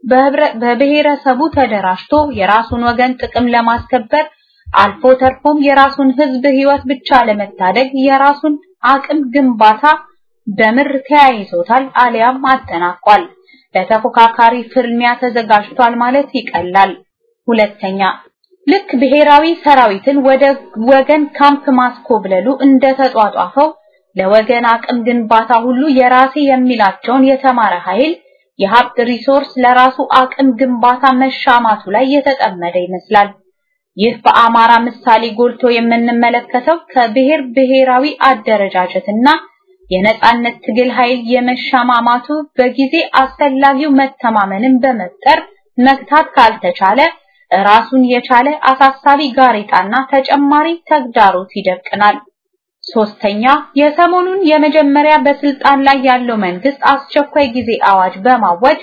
በብሔረሰቡ ተደራጅቶ የራሱን ወገን ጥቅም ለማስከበር አልፎ ተርፎም የራሱን ህዝብ ህይወት ብቻ ለመታደግ የራሱን አቅም ግንባታ በምር ተያይዞታል አሊያም አጠናቋል። ለተፎካካሪ ፍልሚያ ተዘጋጅቷል ማለት ይቀላል። ሁለተኛ፣ ልክ ብሔራዊ ሰራዊትን ወደ ወገን ካምፕ ማስኮብለሉ እንደተጧጧፈው ለወገን አቅም ግንባታ ሁሉ የራሴ የሚላቸውን የተማረ ኃይል የሀብት ሪሶርስ ለራሱ አቅም ግንባታ መሻማቱ ላይ የተጠመደ ይመስላል። ይህ በአማራ ምሳሌ ጎልቶ የምንመለከተው ከብሔር ብሔራዊ አደረጃጀትና የነጻነት ትግል ኃይል የመሻማማቱ በጊዜ አስፈላጊው መተማመንን በመፍጠር መግታት ካልተቻለ ራሱን የቻለ አሳሳቢ ጋሬጣና ተጨማሪ ተግዳሮት ይደቅናል። ሶስተኛ፣ የሰሞኑን የመጀመሪያ በስልጣን ላይ ያለው መንግስት አስቸኳይ ጊዜ አዋጅ በማወጅ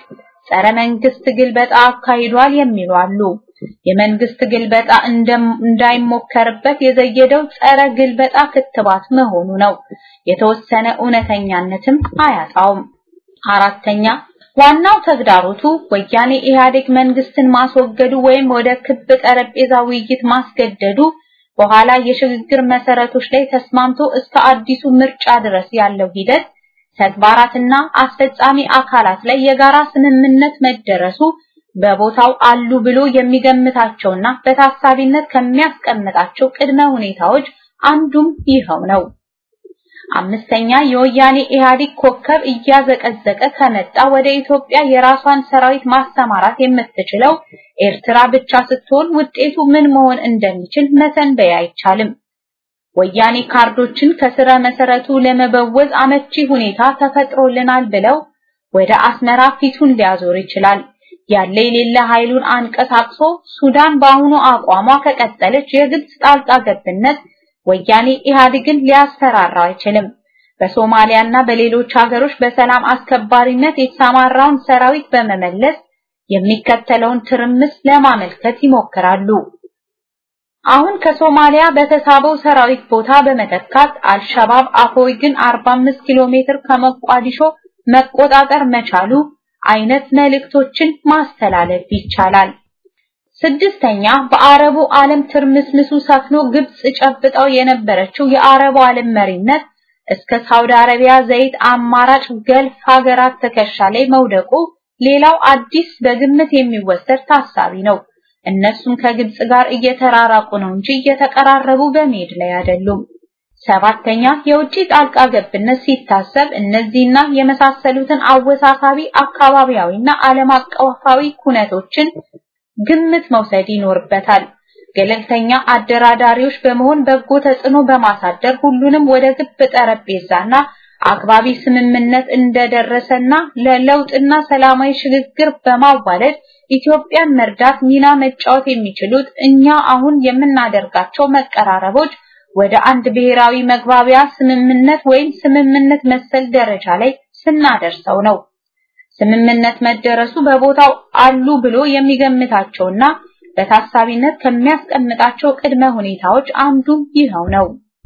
ጸረ መንግስት ግልበጣ አካሂዷል የሚሉ አሉ። የመንግስት ግልበጣ እንዳይሞከርበት የዘየደው ጸረ ግልበጣ ክትባት መሆኑ ነው። የተወሰነ እውነተኛነትም አያጣውም። አራተኛ ዋናው ተግዳሮቱ ወያኔ ኢህአዴግ መንግስትን ማስወገዱ ወይም ወደ ክብ ጠረጴዛ ውይይት ማስገደዱ በኋላ የሽግግር መሰረቶች ላይ ተስማምቶ እስከ አዲሱ ምርጫ ድረስ ያለው ሂደት ተግባራትና አስፈጻሚ አካላት ላይ የጋራ ስምምነት መደረሱ በቦታው አሉ ብሎ የሚገምታቸውና በታሳቢነት ከሚያስቀምጣቸው ቅድመ ሁኔታዎች አንዱም ይኸው ነው። አምስተኛ የወያኔ ኢህአዴግ ኮከብ እያዘቀዘቀ ከመጣ ወደ ኢትዮጵያ የራሷን ሰራዊት ማስተማራት የምትችለው ኤርትራ ብቻ ስትሆን ውጤቱ ምን መሆን እንደሚችል መተንበይ አይቻልም። ወያኔ ካርዶችን ከስረ መሰረቱ ለመበወዝ አመቺ ሁኔታ ተፈጥሮልናል ብለው ወደ አስመራ ፊቱን ሊያዞር ይችላል። ያለ የሌለ ኃይሉን አንቀሳቅሶ ሱዳን በአሁኑ አቋሟ ከቀጠለች የግብጽ ጣልቃ ገብነት ወያኔ ኢህአዴግን ሊያስፈራራው አይችልም። በሶማሊያና በሌሎች ሀገሮች በሰላም አስከባሪነት የተሰማራውን ሰራዊት በመመለስ የሚከተለውን ትርምስ ለማመልከት ይሞክራሉ። አሁን ከሶማሊያ በተሳበው ሰራዊት ቦታ በመተካት አልሸባብ አፎይግን አርባ አምስት ኪሎ ሜትር ከሞቃዲሾ መቆጣጠር መቻሉ አይነት መልእክቶችን ማስተላለፍ ይቻላል። ስድስተኛ በአረቡ ዓለም ትርምስምሱ ሰፍኖ ግብጽ ጨብጣው የነበረችው የአረቡ ዓለም መሪነት እስከ ሳውዲ አረቢያ ዘይት አማራጭ ገልፍ ሀገራት ተከሻ ላይ መውደቁ ሌላው አዲስ በግምት የሚወሰድ ታሳቢ ነው። እነሱም ከግብጽ ጋር እየተራራቁ ነው እንጂ እየተቀራረቡ በመሄድ ላይ አይደሉም። ሰባተኛ የውጭ ጣልቃ ገብነት ሲታሰብ እነዚህና የመሳሰሉትን አወሳሳቢ አካባቢያዊና ዓለም አቀፋዊ ኩነቶችን ግምት መውሰድ ይኖርበታል። ገለልተኛ አደራዳሪዎች በመሆን በጎ ተጽዕኖ በማሳደር ሁሉንም ወደ ግብ ጠረጴዛና አግባቢ ስምምነት እንደደረሰና ለለውጥና ሰላማዊ ሽግግር በማዋለድ ኢትዮጵያን መርዳት ሚና መጫወት የሚችሉት እኛ አሁን የምናደርጋቸው መቀራረቦች ወደ አንድ ብሔራዊ መግባቢያ ስምምነት ወይም ስምምነት መሰል ደረጃ ላይ ስናደርሰው ነው። ስምምነት መደረሱ በቦታው አሉ ብሎ የሚገምታቸውና በታሳቢነት ከሚያስቀምጣቸው ቅድመ ሁኔታዎች አንዱ ይኸው ነው።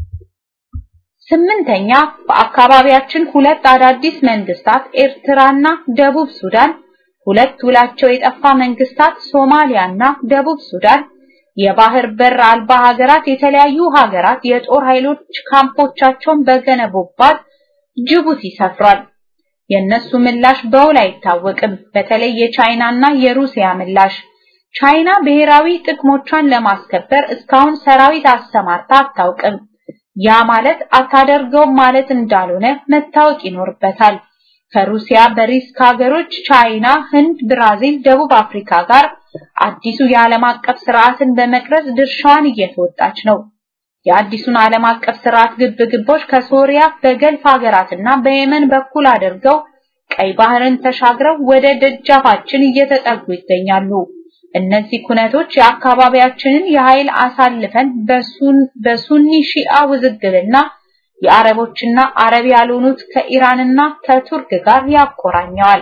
ስምንተኛ በአካባቢያችን ሁለት አዳዲስ መንግስታት ኤርትራና ደቡብ ሱዳን፣ ሁለት ውላቸው የጠፋ መንግስታት ሶማሊያና ደቡብ ሱዳን፣ የባህር በር አልባ ሀገራት የተለያዩ ሀገራት የጦር ኃይሎች ካምፖቻቸውን በገነቡባት ጅቡቲ ሰፍሯል። የነሱ ምላሽ በውል አይታወቅም። በተለይ የቻይናና የሩሲያ ምላሽ ቻይና ብሔራዊ ጥቅሞቿን ለማስከበር እስካሁን ሰራዊት አሰማርታ አታውቅም። ያ ማለት አታደርገውም ማለት እንዳልሆነ መታወቅ ይኖርበታል። ከሩሲያ በሪስክ ሀገሮች ቻይና፣ ህንድ፣ ብራዚል፣ ደቡብ አፍሪካ ጋር አዲሱ የዓለም አቀፍ ስርዓትን በመቅረጽ ድርሻዋን እየተወጣች ነው። የአዲሱን ዓለም አቀፍ ስርዓት ግብግቦች ከሶሪያ በገልፍ ሀገራትና በየመን በኩል አድርገው ቀይ ባህርን ተሻግረው ወደ ደጃፋችን እየተጠጉ ይገኛሉ። እነዚህ ኩነቶች የአካባቢያችንን የኃይል አሳልፈን በሱን በሱኒ ሺአ ውዝግብና የአረቦችና አረብ ያልሆኑት ከኢራንና ከቱርክ ጋር ያቆራኘዋል።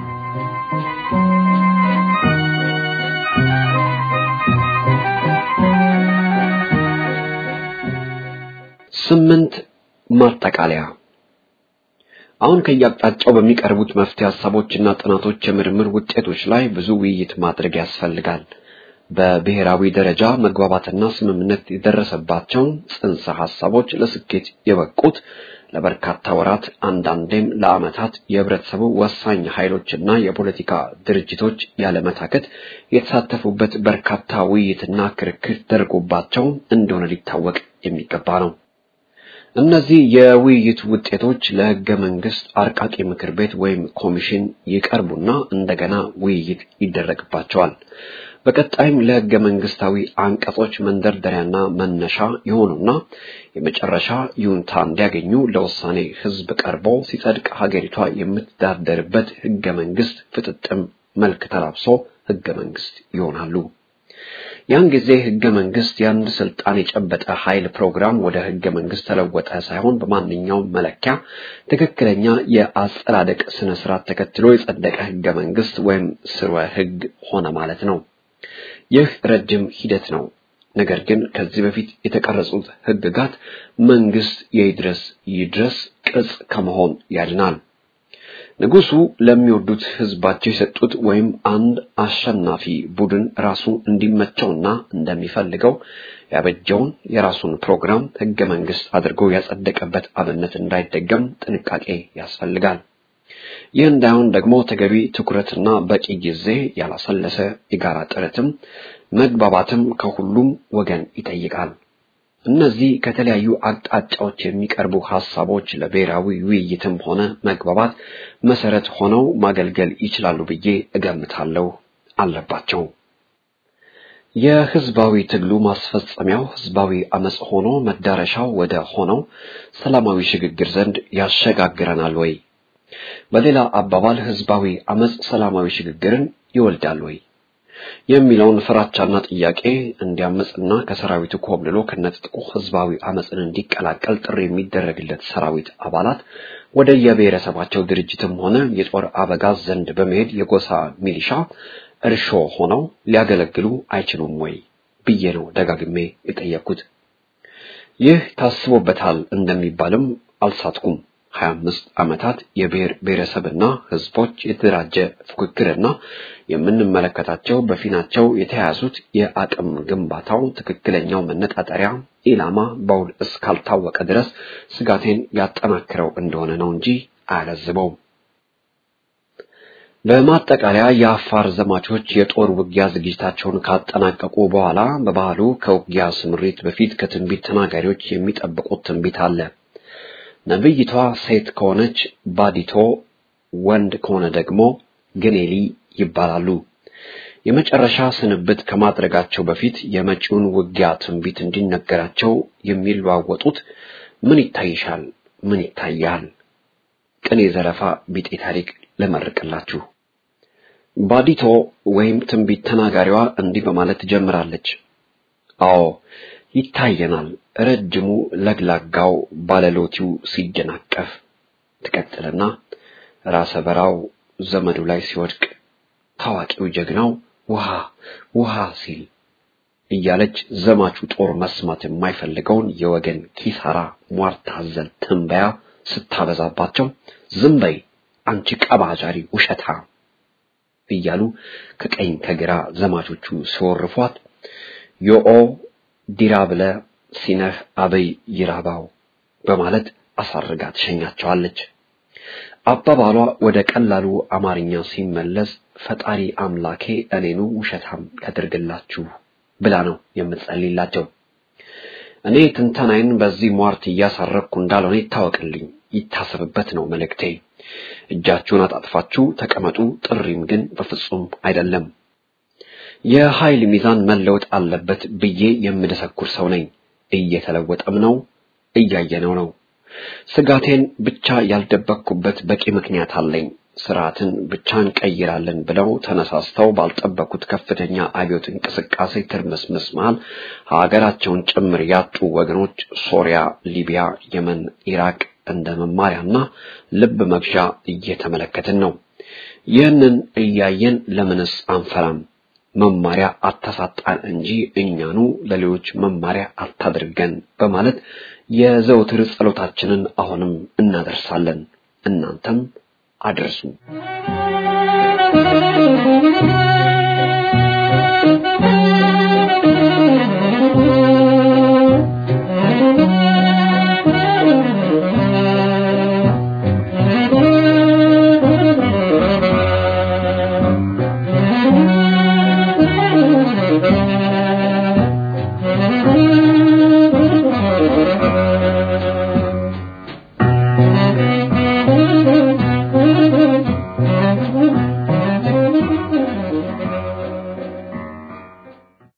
ስምንት ማጠቃለያ አሁን ከያጣጫው በሚቀርቡት መፍትሄ ሐሳቦችና ጥናቶች የምርምር ውጤቶች ላይ ብዙ ውይይት ማድረግ ያስፈልጋል። በብሔራዊ ደረጃ መግባባትና ስምምነት የደረሰባቸው ጽንሰ ሐሳቦች ለስኬት የበቁት ለበርካታ ወራት አንዳንዴም ለዓመታት የህብረተሰቡ ወሳኝ ኃይሎችና የፖለቲካ ድርጅቶች ያለመታከት የተሳተፉበት በርካታ ውይይትና ክርክር ተደርጎባቸው እንደሆነ ሊታወቅ የሚገባ ነው። እነዚህ የውይይት ውጤቶች ለህገ መንግስት አርቃቂ ምክር ቤት ወይም ኮሚሽን ይቀርቡና እንደገና ውይይት ይደረግባቸዋል። በቀጣይም ለህገ መንግስታዊ አንቀጾች መንደርደሪያና መነሻ የሆኑና የመጨረሻ ይሁንታ እንዲያገኙ ለውሳኔ ህዝብ ቀርቦ ሲጸድቅ ሀገሪቷ የምትዳደርበት ህገ መንግስት ፍጥጥም መልክ ተላብሶ ህገ መንግስት ይሆናሉ። ያን ጊዜ ህገ መንግስት የአንድ ስልጣን የጨበጠ ኃይል ፕሮግራም ወደ ህገ መንግስት ተለወጠ ሳይሆን በማንኛውም መለኪያ ትክክለኛ የአጸዳደቅ ስነ ስርዓት ተከትሎ የጸደቀ ህገ መንግስት ወይም ስርወ ህግ ሆነ ማለት ነው። ይህ ረጅም ሂደት ነው። ነገር ግን ከዚህ በፊት የተቀረጹት ህግጋት መንግስት የይድረስ ይድረስ ቅጽ ከመሆን ያድናል። ንጉሱ ለሚወዱት ህዝባቸው የሰጡት ወይም አንድ አሸናፊ ቡድን ራሱ እንዲመቸውና እንደሚፈልገው ያበጀውን የራሱን ፕሮግራም ህገ መንግስት አድርጎ ያጸደቀበት አብነት እንዳይደገም ጥንቃቄ ያስፈልጋል። ይህ እንዳይሆን ደግሞ ተገቢ ትኩረትና በቂ ጊዜ ያላሰለሰ የጋራ ጥረትም መግባባትም ከሁሉም ወገን ይጠይቃል። እነዚህ ከተለያዩ አቅጣጫዎች የሚቀርቡ ሐሳቦች ለብሔራዊ ውይይትም ሆነ መግባባት መሰረት ሆነው ማገልገል ይችላሉ ብዬ እገምታለሁ አለባቸው። የህዝባዊ ትግሉ ማስፈጸሚያው ህዝባዊ አመጽ ሆኖ መዳረሻው ወደ ሆነው ሰላማዊ ሽግግር ዘንድ ያሸጋግረናል ወይ? በሌላ አባባል ህዝባዊ አመጽ ሰላማዊ ሽግግርን ይወልዳል ወይ የሚለውን ፍራቻና ጥያቄ እንዲያመጽና ከሰራዊቱ ኮብልሎ ከነጥቁ ህዝባዊ አመጽን እንዲቀላቀል ጥሪ የሚደረግለት ሰራዊት አባላት ወደ የብሔረሰባቸው ድርጅትም ሆነ የጦር አበጋዝ ዘንድ በመሄድ የጎሳ ሚሊሻ እርሾ ሆነው ሊያገለግሉ አይችሉም ወይ ብዬ ነው ደጋግሜ የጠየቅኩት። ይህ ታስቦበታል እንደሚባልም አልሳትኩም። ሀያ አምስት ዓመታት የብሔር ብሔረሰብና ህዝቦች የተደራጀ ፉክክርና የምንመለከታቸው በፊናቸው የተያዙት የአቅም ግንባታው ትክክለኛው መነጣጠሪያ ኢላማ በውል እስካልታወቀ ድረስ ስጋቴን ያጠናክረው እንደሆነ ነው እንጂ አያለዝበው። በማጠቃለያ የአፋር ዘማቾች የጦር ውጊያ ዝግጅታቸውን ካጠናቀቁ በኋላ በባህሉ ከውጊያ ስምሪት በፊት ከትንቢት ተናጋሪዎች የሚጠብቁት ትንቢት አለ። ነብይቷ ሴት ከሆነች ባዲቶ፣ ወንድ ከሆነ ደግሞ ግኔሊ ይባላሉ። የመጨረሻ ስንብት ከማድረጋቸው በፊት የመጪውን ውጊያ ትንቢት እንዲነገራቸው የሚለዋወጡት ምን ይታይሻል፣ ምን ይታያል ቅኔ ዘረፋ ቢጤ ታሪክ ለመርቅላችሁ። ባዲቶ ወይም ትንቢት ተናጋሪዋ እንዲህ በማለት ጀምራለች። አዎ ይታየናል ረጅሙ ለግላጋው ባለሎቲው ሲደናቀፍ። ትቀጥልና ራሰ በራው ዘመዱ ላይ ሲወድቅ ታዋቂው ጀግናው ውሃ ውሃ ሲል እያለች ዘማቹ ጦር መስማት የማይፈልገውን የወገን ኪሳራ ሟርታዘል ትንበያ ስታበዛባቸው ዝም በይ አንቺ ቀባጃሪ ውሸታ እያሉ ከቀኝ ከግራ ዘማቾቹ ሲወርፏት ዮኦ ዲራብለ ሲነህ አበይ ይራባው በማለት አሳርጋ ትሸኛቸዋለች። አባባሏ ወደ ቀላሉ አማርኛ ሲመለስ ፈጣሪ አምላኬ እኔኑ ውሸታም ያድርግላችሁ ብላ ነው የምትጸልይላቸው። እኔ ትንተናዬን በዚህ ሟርት እያሳረኩ እንዳልሆነ ይታወቅልኝ፣ ይታሰብበት ነው መልእክቴ። እጃችሁን አጣጥፋችሁ ተቀመጡ ጥሪም ግን በፍጹም አይደለም። የኃይል ሚዛን መለወጥ አለበት ብዬ የምደሰኩር ሰው ነኝ። እየተለወጠም ነው፣ እያየነው ነው። ስጋቴን ብቻ ያልደበቅኩበት በቂ ምክንያት አለኝ። ስርዓትን ብቻ እንቀይራለን ብለው ተነሳስተው ባልጠበቁት ከፍተኛ አብዮት እንቅስቃሴ ትርምስምስ መሃል ሀገራቸውን ጭምር ያጡ ወገኖች ሶሪያ፣ ሊቢያ፣ የመን፣ ኢራቅ እንደ መማሪያና ልብ መግዣ እየተመለከትን ነው። ይህንን እያየን ለምንስ አንፈራም? መማሪያ አታሳጣን እንጂ እኛኑ ለሌሎች መማሪያ አታድርገን በማለት የዘውትር ጸሎታችንን አሁንም እናደርሳለን። እናንተም አድርሱ።